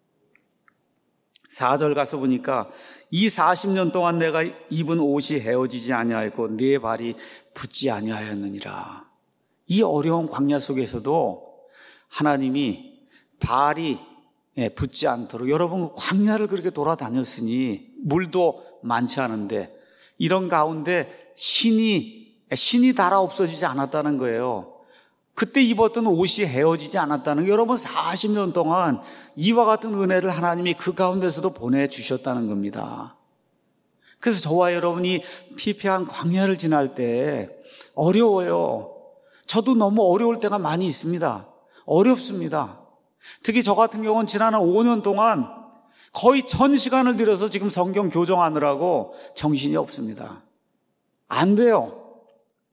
사 절 가서 보니까 이 사십 년 동안 내가 입은 옷이 헤어지지 아니하였고 네 발이 붙지 아니하였느니라. 이 어려운 광야 속에서도 하나님이 발이 붙지 않도록, 여러분 광야를 그렇게 돌아다녔으니 물도 많지 않은데 이런 가운데 신이 신이 달아 없어지지 않았다는 거예요. 그때 입었던 옷이 헤어지지 않았다는 거예요. 여러분 사십 년 동안 이와 같은 은혜를 하나님이 그 가운데서도 보내주셨다는 겁니다. 그래서 저와 여러분이 피폐한 광야를 지날 때 어려워요. 저도 너무 어려울 때가 많이 있습니다. 어렵습니다. 특히 저 같은 경우는 지난 오 년 동안 거의 전 시간을 들여서 지금 성경 교정하느라고 정신이 없습니다. 안 돼요.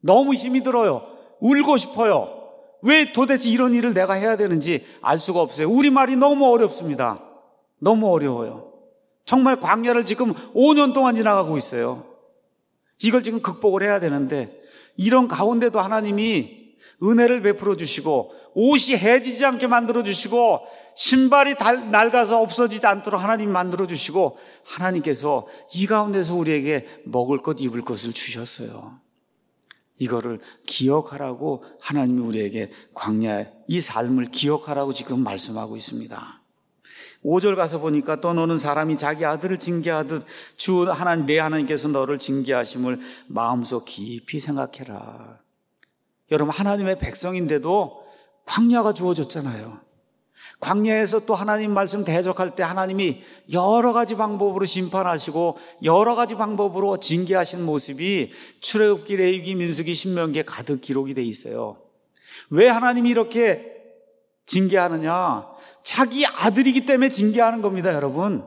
너무 힘이 들어요. 울고 싶어요. 왜 도대체 이런 일을 내가 해야 되는지 알 수가 없어요. 우리말이 너무 어렵습니다. 너무 어려워요. 정말 광야를 지금 오 년 동안 지나가고 있어요. 이걸 지금 극복을 해야 되는데 이런 가운데도 하나님이 은혜를 베풀어 주시고 옷이 해지지 않게 만들어 주시고 신발이 달, 낡아서 없어지지 않도록 하나님이 만들어 주시고 하나님께서 이 가운데서 우리에게 먹을 것 입을 것을 주셨어요. 이거를 기억하라고 하나님이 우리에게 광야의 이 삶을 기억하라고 지금 말씀하고 있습니다. 오 절 가서 보니까 또 너는 사람이 자기 아들을 징계하듯 주 하나님 내 하나님께서 너를 징계하심을 마음속 깊이 생각해라. 여러분, 하나님의 백성인데도 광야가 주어졌잖아요. 광야에서 또 하나님 말씀 대적할 때 하나님이 여러 가지 방법으로 심판하시고 여러 가지 방법으로 징계하신 모습이 출애굽기, 레위기, 민수기, 신명기에 가득 기록이 돼 있어요. 왜 하나님이 이렇게 징계하느냐? 자기 아들이기 때문에 징계하는 겁니다, 여러분.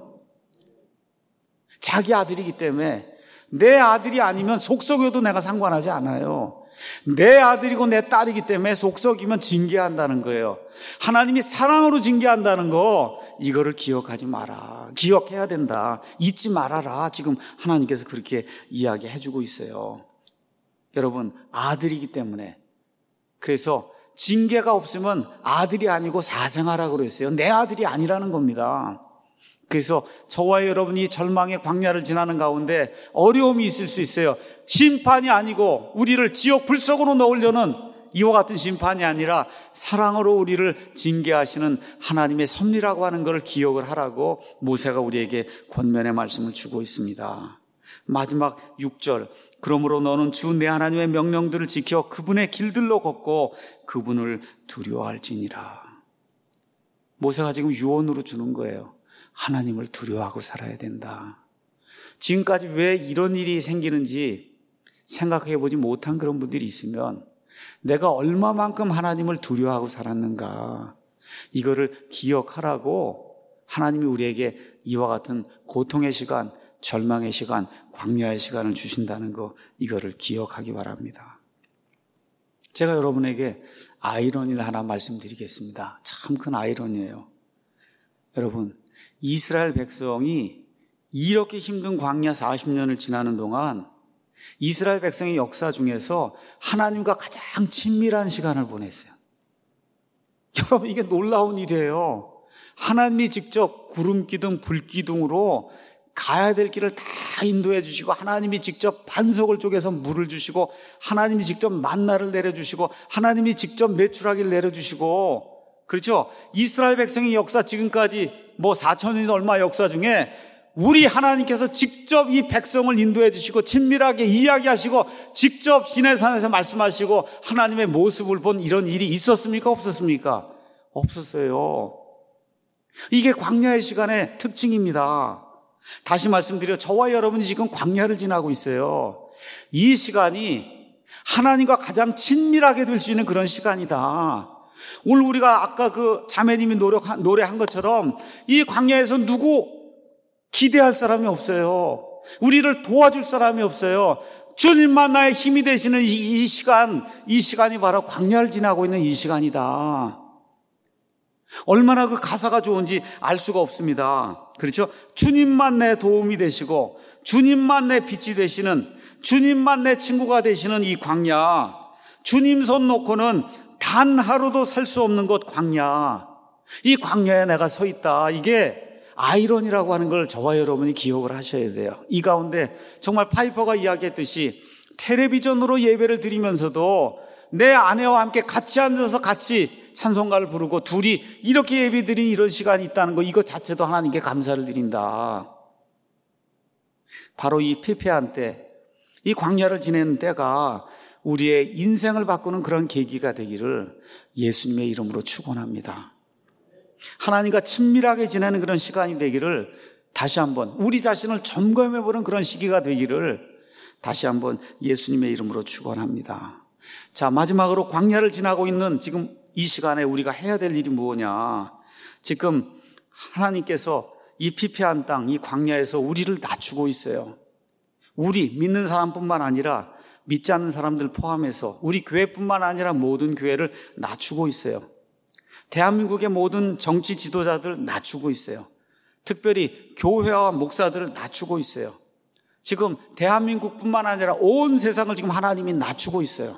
자기 아들이기 때문에. 내 아들이 아니면 속썩여도 내가 상관하지 않아요. 내 아들이고 내 딸이기 때문에 속썩이면 징계한다는 거예요. 하나님이 사랑으로 징계한다는 거, 이거를 기억하지 마라. 기억해야 된다. 잊지 말아라. 지금 하나님께서 그렇게 이야기해 주고 있어요. 여러분, 아들이기 때문에. 그래서 징계가 없으면 아들이 아니고 사생아라고 그랬어요. 내 아들이 아니라는 겁니다. 그래서 저와 여러분이 절망의 광야를 지나는 가운데 어려움이 있을 수 있어요. 심판이 아니고 우리를 지옥 불속으로 넣으려는 이와 같은 심판이 아니라 사랑으로 우리를 징계하시는 하나님의 섭리라고 하는 것을 기억을 하라고 모세가 우리에게 권면의 말씀을 주고 있습니다. 마지막 육 절, 그러므로 너는 주 내 하나님의 명령들을 지켜 그분의 길들로 걷고 그분을 두려워할지니라. 모세가 지금 유언으로 주는 거예요. 하나님을 두려워하고 살아야 된다. 지금까지 왜 이런 일이 생기는지 생각해 보지 못한 그런 분들이 있으면 내가 얼마만큼 하나님을 두려워하고 살았는가, 이거를 기억하라고 하나님이 우리에게 이와 같은 고통의 시간, 절망의 시간, 광야의 시간을 주신다는 거, 이거를 기억하기 바랍니다. 제가 여러분에게 아이러니를 하나 말씀드리겠습니다. 참 큰 아이러니예요. 여러분, 이스라엘 백성이 이렇게 힘든 광야 사십 년을 지나는 동안 이스라엘 백성의 역사 중에서 하나님과 가장 친밀한 시간을 보냈어요. 여러분, 이게 놀라운 일이에요. 하나님이 직접 구름기둥, 불기둥으로 가야 될 길을 다 인도해 주시고, 하나님이 직접 반석을 쪼개서 물을 주시고, 하나님이 직접 만나를 내려주시고, 하나님이 직접 메추라기를 내려주시고, 그렇죠? 이스라엘 백성의 역사, 지금까지 뭐 사천 년이 얼마 역사 중에 우리 하나님께서 직접 이 백성을 인도해 주시고 친밀하게 이야기하시고 직접 시내산에서 말씀하시고 하나님의 모습을 본 이런 일이 있었습니까? 없었습니까? 없었어요. 이게 광야의 시간의 특징입니다. 다시 말씀드려, 저와 여러분이 지금 광야를 지나고 있어요. 이 시간이 하나님과 가장 친밀하게 될 수 있는 그런 시간이다. 오늘 우리가 아까 그 자매님이 노력한, 노래한 것처럼 이 광야에서 누구 기대할 사람이 없어요. 우리를 도와줄 사람이 없어요. 주님만 나의 힘이 되시는 이, 이 시간, 이 시간이 바로 광야를 지나고 있는 이 시간이다. 얼마나 그 가사가 좋은지 알 수가 없습니다. 그렇죠? 주님만 내 도움이 되시고 주님만 내 빛이 되시는, 주님만 내 친구가 되시는 이 광야, 주님 손 놓고는 단 하루도 살 수 없는 곳 광야, 이 광야에 내가 서 있다. 이게 아이러니라고 하는 걸 저와 여러분이 기억을 하셔야 돼요. 이 가운데 정말 파이퍼가 이야기했듯이 텔레비전으로 예배를 드리면서도 내 아내와 함께 같이 앉아서 같이 찬송가를 부르고 둘이 이렇게 예배 드린 이런 시간이 있다는 거, 이것 자체도 하나님께 감사를 드린다. 바로 이 피폐한 때, 이 광야를 지내는 때가 우리의 인생을 바꾸는 그런 계기가 되기를 예수님의 이름으로 축원합니다. 하나님과 친밀하게 지내는 그런 시간이 되기를, 다시 한번 우리 자신을 점검해보는 그런 시기가 되기를 다시 한번 예수님의 이름으로 축원합니다. 자, 마지막으로 광야를 지나고 있는 지금 이 시간에 우리가 해야 될 일이 뭐냐? 지금 하나님께서 이 피폐한 땅, 이 광야에서 우리를 낮추고 있어요. 우리 믿는 사람뿐만 아니라 믿지 않는 사람들 포함해서 우리 교회뿐만 아니라 모든 교회를 낮추고 있어요. 대한민국의 모든 정치 지도자들 낮추고 있어요. 특별히 교회와 목사들을 낮추고 있어요. 지금 대한민국뿐만 아니라 온 세상을 지금 하나님이 낮추고 있어요.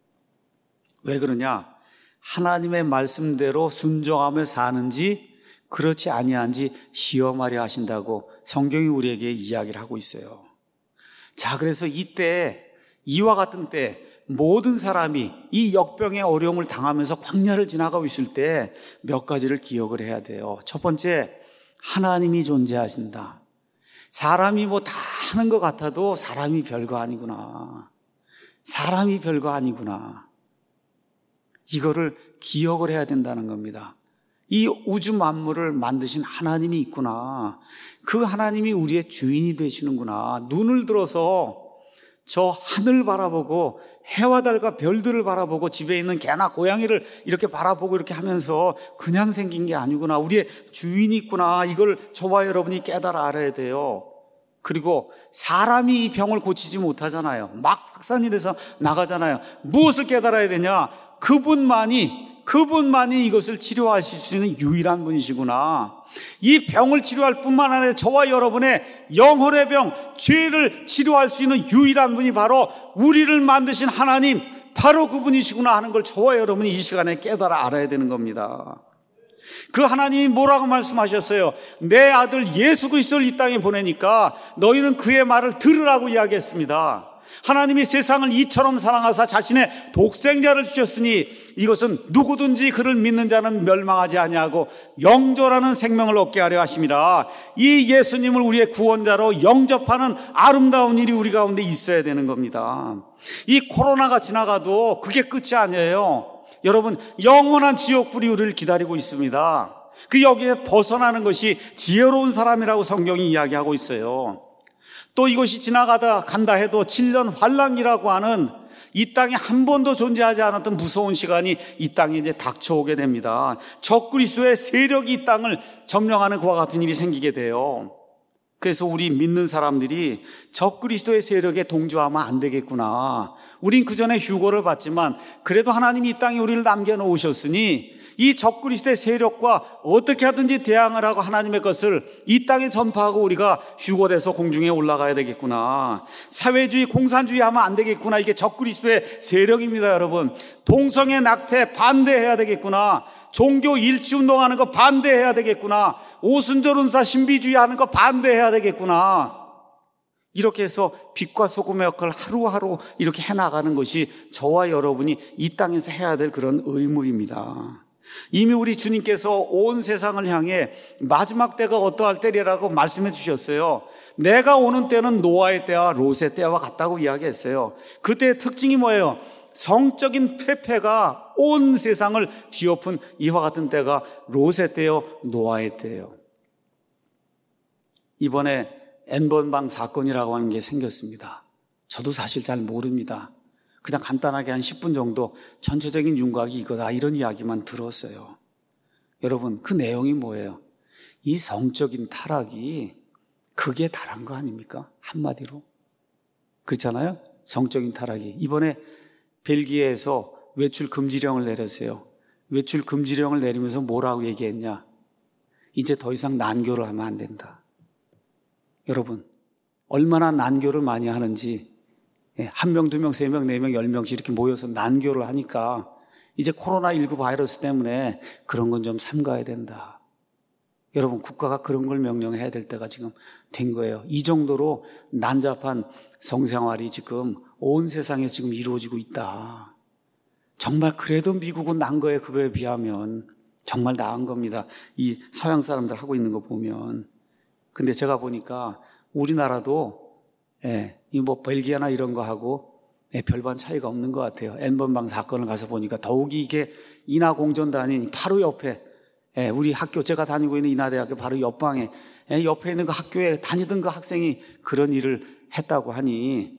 왜 그러냐? 하나님의 말씀대로 순종하며 사는지 그렇지 아니한지 시험하려 하신다고 성경이 우리에게 이야기를 하고 있어요. 자, 그래서 이때 이와 같은 때 모든 사람이 이 역병의 어려움을 당하면서 광야를 지나가고 있을 때 몇 가지를 기억을 해야 돼요. 첫 번째, 하나님이 존재하신다. 사람이 뭐 다 하는 것 같아도 사람이 별거 아니구나. 사람이 별거 아니구나. 이거를 기억을 해야 된다는 겁니다. 이 우주 만물을 만드신 하나님이 있구나. 그 하나님이 우리의 주인이 되시는구나. 눈을 들어서 저 하늘 바라보고 해와 달과 별들을 바라보고 집에 있는 개나 고양이를 이렇게 바라보고 이렇게 하면서 그냥 생긴 게 아니구나. 우리의 주인이 있구나. 이걸 저와 여러분이 깨달아 알아야 돼요. 그리고 사람이 이 병을 고치지 못하잖아요. 막 확산이 돼서 나가잖아요. 무엇을 깨달아야 되냐? 그분만이 그분만이 이것을 치료하실 수 있는 유일한 분이시구나. 이 병을 치료할 뿐만 아니라 저와 여러분의 영혼의 병, 죄를 치료할 수 있는 유일한 분이 바로 우리를 만드신 하나님, 바로 그분이시구나 하는 걸 저와 여러분이 이 시간에 깨달아 알아야 되는 겁니다. 그 하나님이 뭐라고 말씀하셨어요? 내 아들 예수 그리스도를 이 땅에 보내니까 너희는 그의 말을 들으라고 이야기했습니다. 하나님이 세상을 이처럼 사랑하사 자신의 독생자를 주셨으니 이것은 누구든지 그를 믿는 자는 멸망하지 아니하고 영존하는 생명을 얻게 하려 하심이라. 이 예수님을 우리의 구원자로 영접하는 아름다운 일이 우리 가운데 있어야 되는 겁니다. 이 코로나가 지나가도 그게 끝이 아니에요. 여러분, 영원한 지옥불이 우리를 기다리고 있습니다. 그 여기에 벗어나는 것이 지혜로운 사람이라고 성경이 이야기하고 있어요. 또 이것이 지나가다 간다 해도 칠 년 환란기라고 하는 이 땅에 한 번도 존재하지 않았던 무서운 시간이 이 땅에 이제 닥쳐오게 됩니다. 적그리스도의 세력이 이 땅을 점령하는 그와 같은 일이 생기게 돼요. 그래서 우리 믿는 사람들이 적그리스도의 세력에 동조하면 안 되겠구나. 우린 그전에 휴거를 받지만 그래도 하나님이 이 땅에 우리를 남겨놓으셨으니 이 적그리스도의 세력과 어떻게 하든지 대항을 하고 하나님의 것을 이 땅에 전파하고 우리가 휴거돼서 공중에 올라가야 되겠구나. 사회주의, 공산주의 하면 안 되겠구나. 이게 적그리스도의 세력입니다, 여러분. 동성애 낙태 반대해야 되겠구나. 종교 일치운동하는 거 반대해야 되겠구나. 오순절 운사 신비주의 하는 거 반대해야 되겠구나. 이렇게 해서 빛과 소금의 역할을 하루하루 이렇게 해나가는 것이 저와 여러분이 이 땅에서 해야 될 그런 의무입니다. 이미 우리 주님께서 온 세상을 향해 마지막 때가 어떠할 때리라고 말씀해 주셨어요. 내가 오는 때는 노아의 때와 롯의 때와 같다고 이야기했어요. 그때의 특징이 뭐예요? 성적인 퇴폐가 온 세상을 뒤엎은 이와 같은 때가 롯의 때요, 노아의 때예요. 이번에 N번방 사건이라고 하는 게 생겼습니다. 저도 사실 잘 모릅니다. 그냥 간단하게 한 십 분 정도 전체적인 윤곽이 이거다 이런 이야기만 들었어요. 여러분, 그 내용이 뭐예요? 이 성적인 타락이 극에 달한 거 아닙니까? 한마디로. 그렇잖아요? 성적인 타락이. 이번에 벨기에에서 외출 금지령을 내렸어요. 외출 금지령을 내리면서 뭐라고 얘기했냐? 이제 더 이상 난교를 하면 안 된다. 여러분, 얼마나 난교를 많이 하는지 한 명, 두 명, 세 명, 네 명, 열 명씩 이렇게 모여서 난교를 하니까 이제 코로나십구 바이러스 때문에 그런 건 좀 삼가야 된다. 여러분, 국가가 그런 걸 명령해야 될 때가 지금 된 거예요. 이 정도로 난잡한 성생활이 지금 온 세상에 지금 이루어지고 있다. 정말 그래도 미국은 난 거예요. 그거에 비하면 정말 나은 겁니다. 이 서양 사람들 하고 있는 거 보면. 근데 제가 보니까 우리나라도 예, 이 뭐 벨기에나 이런 거 하고 예, 별반 차이가 없는 것 같아요. N번방 사건을 가서 보니까 더욱이 이게 인하공전단이 바로 옆에 예, 우리 학교 제가 다니고 있는 인하대학교 바로 옆방에 예, 옆에 있는 그 학교에 다니던 그 학생이 그런 일을 했다고 하니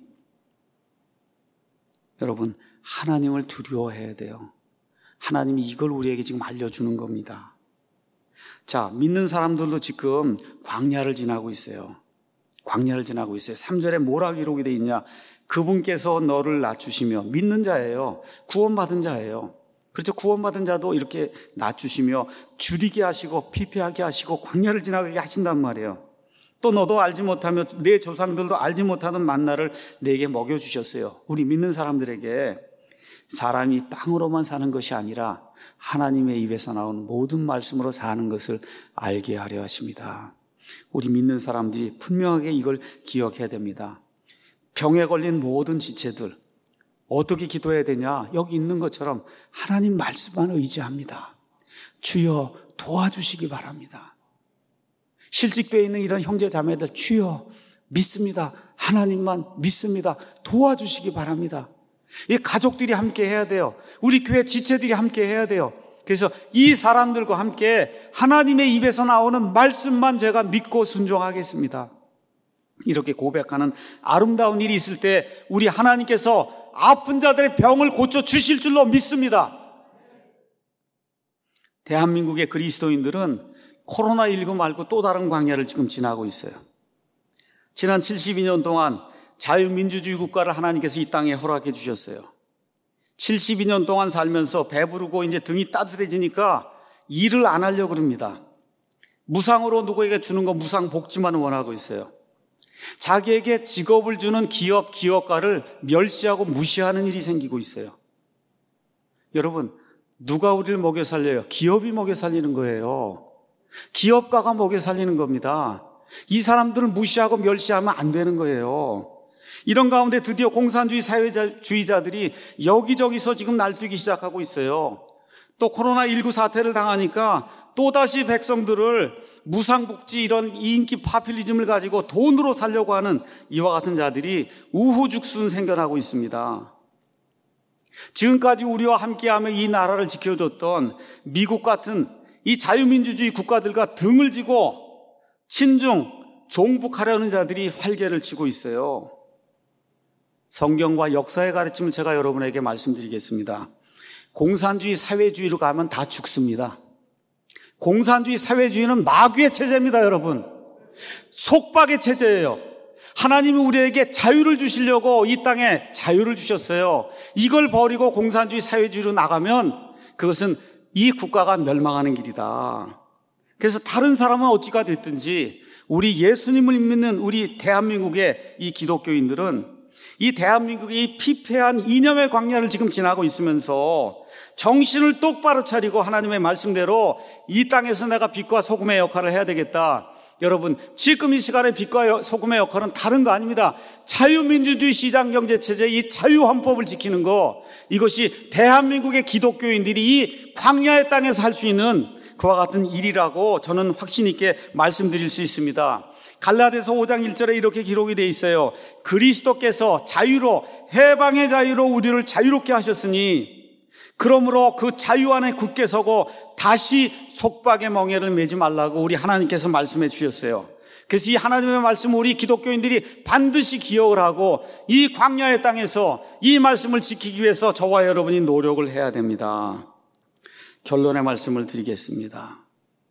여러분, 하나님을 두려워해야 돼요. 하나님이 이걸 우리에게 지금 알려주는 겁니다. 자, 믿는 사람들도 지금 광야를 지나고 있어요. 광야를 지나고 있어요. 삼 절에 뭐라고 기록이 되어 있냐? 그분께서 너를 낮추시며, 믿는 자예요. 구원받은 자예요. 그렇죠. 구원받은 자도 이렇게 낮추시며 줄이게 하시고 피폐하게 하시고 광야를 지나가게 하신단 말이에요. 또 너도 알지 못하며 내 조상들도 알지 못하는 만나를 내게 먹여주셨어요. 우리 믿는 사람들에게 사람이 빵으로만 사는 것이 아니라 하나님의 입에서 나온 모든 말씀으로 사는 것을 알게 하려 하십니다. 우리 믿는 사람들이 분명하게 이걸 기억해야 됩니다. 병에 걸린 모든 지체들 어떻게 기도해야 되냐? 여기 있는 것처럼 하나님 말씀만 의지합니다. 주여 도와주시기 바랍니다. 실직되어 있는 이런 형제 자매들 주여 믿습니다. 하나님만 믿습니다. 도와주시기 바랍니다. 이 가족들이 함께 해야 돼요. 우리 교회 지체들이 함께 해야 돼요. 그래서 이 사람들과 함께 하나님의 입에서 나오는 말씀만 제가 믿고 순종하겠습니다. 이렇게 고백하는 아름다운 일이 있을 때 우리 하나님께서 아픈 자들의 병을 고쳐주실 줄로 믿습니다. 대한민국의 그리스도인들은 코로나십구 말고 또 다른 광야를 지금 지나고 있어요. 지난 칠십이 년 동안 자유민주주의 국가를 하나님께서 이 땅에 허락해 주셨어요. 칠십이 년 동안 살면서 배부르고 이제 등이 따뜻해지니까 일을 안 하려고 그럽니다. 무상으로 누구에게 주는 거 무상 복지만 원하고 있어요. 자기에게 직업을 주는 기업, 기업가를 멸시하고 무시하는 일이 생기고 있어요. 여러분, 누가 우리를 먹여 살려요? 기업이 먹여 살리는 거예요. 기업가가 먹여 살리는 겁니다. 이 사람들을 무시하고 멸시하면 안 되는 거예요. 이런 가운데 드디어 공산주의 사회주의자들이 여기저기서 지금 날뛰기 시작하고 있어요. 또 코로나십구 사태를 당하니까 또다시 백성들을 무상복지 이런 인기 파퓰리즘을 가지고 돈으로 살려고 하는 이와 같은 자들이 우후죽순 생겨나고 있습니다. 지금까지 우리와 함께하며 이 나라를 지켜줬던 미국 같은 이 자유민주주의 국가들과 등을 지고 친중, 종북하려는 자들이 활개를 치고 있어요. 성경과 역사의 가르침을 제가 여러분에게 말씀드리겠습니다. 공산주의 사회주의로 가면 다 죽습니다. 공산주의 사회주의는 마귀의 체제입니다, 여러분. 속박의 체제예요. 하나님이 우리에게 자유를 주시려고 이 땅에 자유를 주셨어요. 이걸 버리고 공산주의 사회주의로 나가면 그것은 이 국가가 멸망하는 길이다. 그래서 다른 사람은 어찌가 됐든지 우리 예수님을 믿는 우리 대한민국의 이 기독교인들은 이 대한민국의 이 피폐한 이념의 광야를 지금 지나고 있으면서 정신을 똑바로 차리고 하나님의 말씀대로 이 땅에서 내가 빛과 소금의 역할을 해야 되겠다. 여러분, 지금 이 시간에 빛과 소금의 역할은 다른 거 아닙니다. 자유민주주의 시장경제체제 이 자유헌법을 지키는 거, 이것이 대한민국의 기독교인들이 이 광야의 땅에서 할 수 있는 그와 같은 일이라고 저는 확신 있게 말씀드릴 수 있습니다. 갈라디아서 오 장 일 절에 이렇게 기록이 되어 있어요. 그리스도께서 자유로, 해방의 자유로 우리를 자유롭게 하셨으니 그러므로 그 자유 안에 굳게 서고 다시 속박의 멍에를 매지 말라고 우리 하나님께서 말씀해 주셨어요. 그래서 이 하나님의 말씀을 우리 기독교인들이 반드시 기억을 하고 이 광야의 땅에서 이 말씀을 지키기 위해서 저와 여러분이 노력을 해야 됩니다. 결론의 말씀을 드리겠습니다.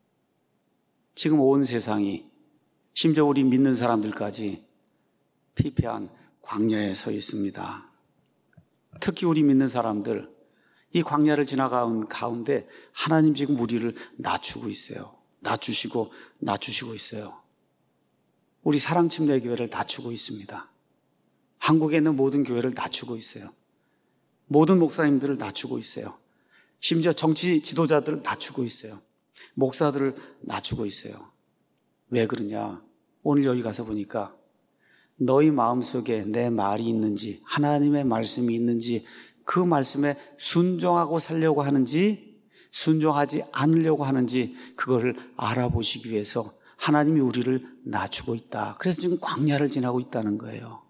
지금 온 세상이, 심지어 우리 믿는 사람들까지 피폐한 광야에 서 있습니다. 특히 우리 믿는 사람들, 이 광야를 지나가는 가운데 하나님 지금 우리를 낮추고 있어요. 낮추시고 낮추시고 있어요. 우리 사랑침례교회를 낮추고 있습니다. 한국에 있는 모든 교회를 낮추고 있어요. 모든 목사님들을 낮추고 있어요. 심지어 정치 지도자들을 낮추고 있어요. 목사들을 낮추고 있어요. 왜 그러냐? 오늘 여기 가서 보니까 너희 마음속에 내 말이 있는지, 하나님의 말씀이 있는지, 그 말씀에 순종하고 살려고 하는지 순종하지 않으려고 하는지 그거를 알아보시기 위해서 하나님이 우리를 낮추고 있다. 그래서 지금 광야를 지나고 있다는 거예요.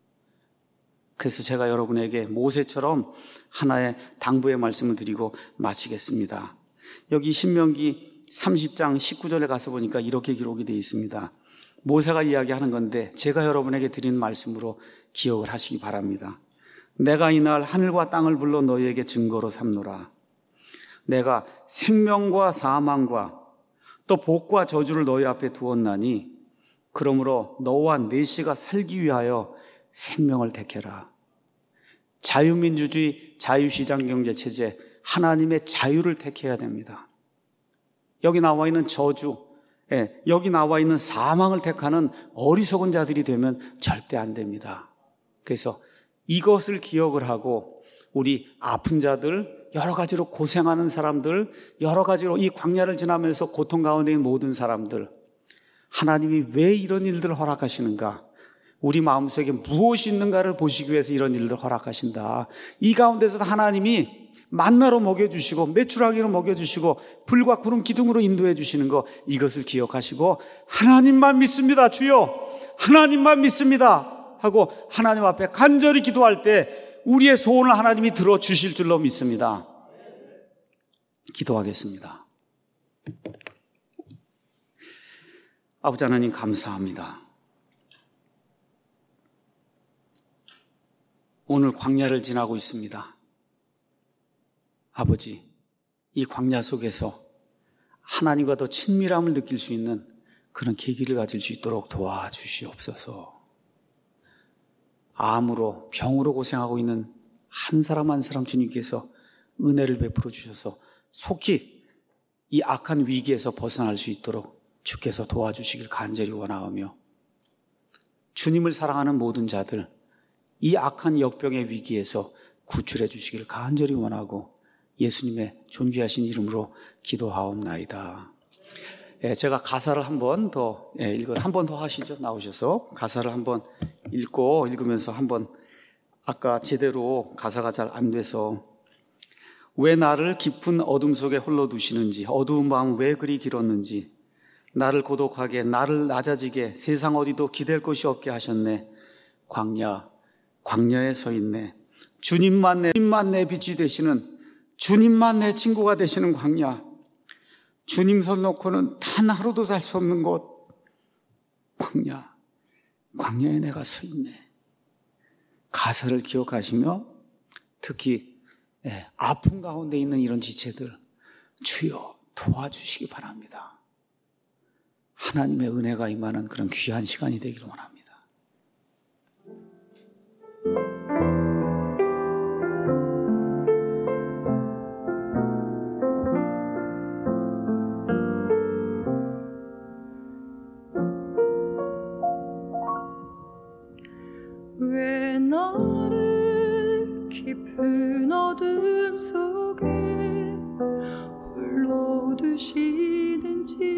그래서 제가 여러분에게 모세처럼 하나의 당부의 말씀을 드리고 마치겠습니다. 여기 신명기 삼십 장 십구 절에 가서 보니까 이렇게 기록이 되어 있습니다. 모세가 이야기하는 건데 제가 여러분에게 드리는 말씀으로 기억을 하시기 바랍니다. 내가 이날 하늘과 땅을 불러 너희에게 증거로 삼노라. 내가 생명과 사망과 또 복과 저주를 너희 앞에 두었나니 그러므로 너와 네 씨가 살기 위하여 생명을 택해라. 자유민주주의, 자유시장경제체제, 하나님의 자유를 택해야 됩니다. 여기 나와 있는 저주, 예, 여기 나와 있는 사망을 택하는 어리석은 자들이 되면 절대 안 됩니다. 그래서 이것을 기억을 하고 우리 아픈 자들, 여러 가지로 고생하는 사람들, 여러 가지로 이 광야를 지나면서 고통 가운데 있는 모든 사람들, 하나님이 왜 이런 일들을 허락하시는가, 우리 마음속에 무엇이 있는가를 보시기 위해서 이런 일들을 허락하신다. 이 가운데서 하나님이 만나로 먹여주시고 메추라기로 먹여주시고 불과 구름 기둥으로 인도해 주시는 거, 이것을 기억하시고 하나님만 믿습니다 주여, 하나님만 믿습니다 하고 하나님 앞에 간절히 기도할 때 우리의 소원을 하나님이 들어주실 줄로 믿습니다. 기도하겠습니다. 아버지 하나님, 감사합니다. 오늘 광야를 지나고 있습니다. 아버지, 이 광야 속에서 하나님과 더 친밀함을 느낄 수 있는 그런 계기를 가질 수 있도록 도와주시옵소서. 암으로, 병으로 고생하고 있는 한 사람 한 사람 주님께서 은혜를 베풀어 주셔서 속히 이 악한 위기에서 벗어날 수 있도록 주께서 도와주시길 간절히 원하오며, 주님을 사랑하는 모든 자들, 이 악한 역병의 위기에서 구출해 주시기를 간절히 원하고 예수님의 존귀하신 이름으로 기도하옵나이다. 예, 제가 가사를 한 번 더 예, 읽어 한 번 더 하시죠. 나오셔서 가사를 한번 읽고 읽으면서 한번, 아까 제대로 가사가 잘 안 돼서, 왜 나를 깊은 어둠 속에 홀로 두시는지, 어두운 밤 왜 그리 길었는지, 나를 고독하게, 나를 낮아지게, 세상 어디도 기댈 곳이 없게 하셨네. 광야, 광야에 서 있네. 주님만 내, 주님만 내 빛이 되시는, 주님만 내 친구가 되시는 광야, 주님 손 놓고는 단 하루도 살 수 없는 곳, 광야, 광야에 내가 서 있네. 가사를 기억하시며 특히 예, 아픔 가운데 있는 이런 지체들 주여 도와주시기 바랍니다. 하나님의 은혜가 임하는 그런 귀한 시간이 되기를 원합니다. 왜 나를 깊은 어둠 속에 홀로 두시는지,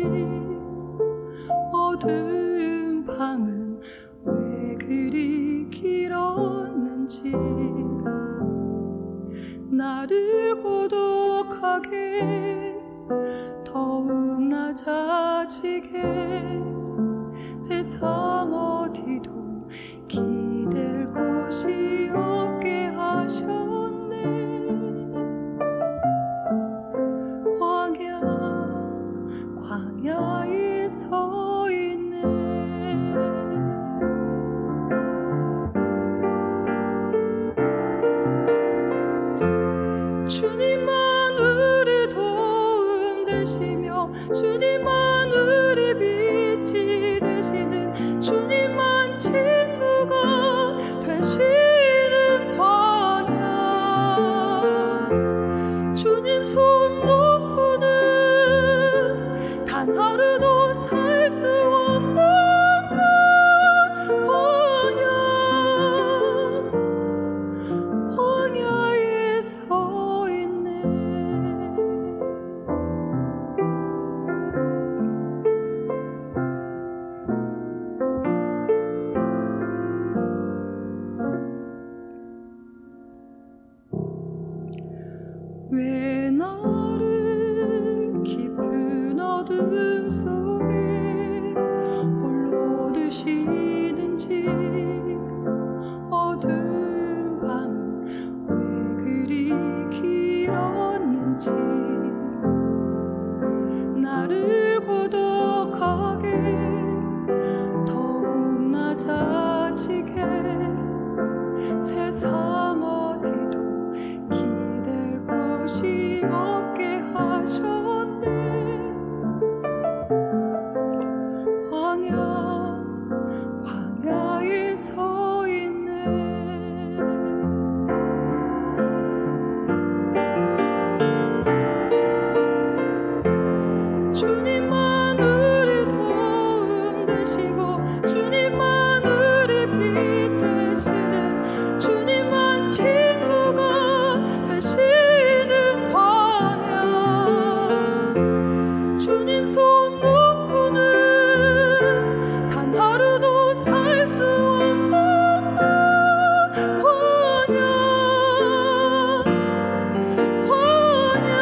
어두운 밤은 왜 그리 길었는지, 나를 고독하게 더욱 낮아지게, 세상 어디도 기댈 곳이 없게 하셨네. 광야, 광야에 서 있네. 주님만 우리 도움 되시며, 주님만 우리 빛이 되시는 주님 되시고 주님만 우리 빛 되시는 주님만 친구가 되시는 광야 주님 손 놓고는 단 하루도 살 수 없는 광야 광야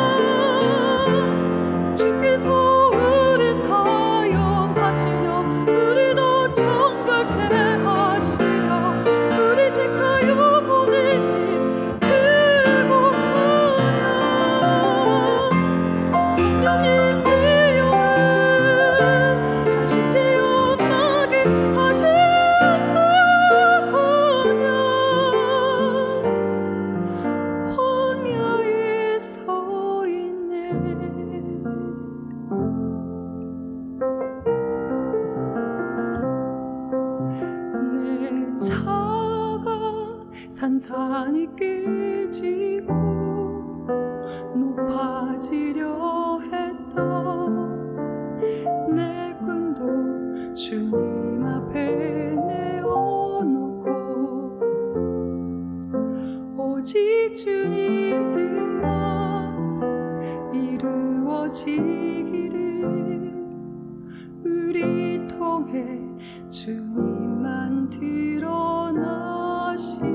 주께서 우리 사용하시려 우리 더 정결케 하시려 우리 택하여 보내신 그곳 광야 생명인 내 영은 다시 태어나게 하신 그 광야 광야에 서 있네 내 차가 산산이 깨지고 높아지려 했다 내 꿈도 주님 앞에 내어놓고 오직 주님 뜻만 이루어지기를 우리 통해 주님만 드러나시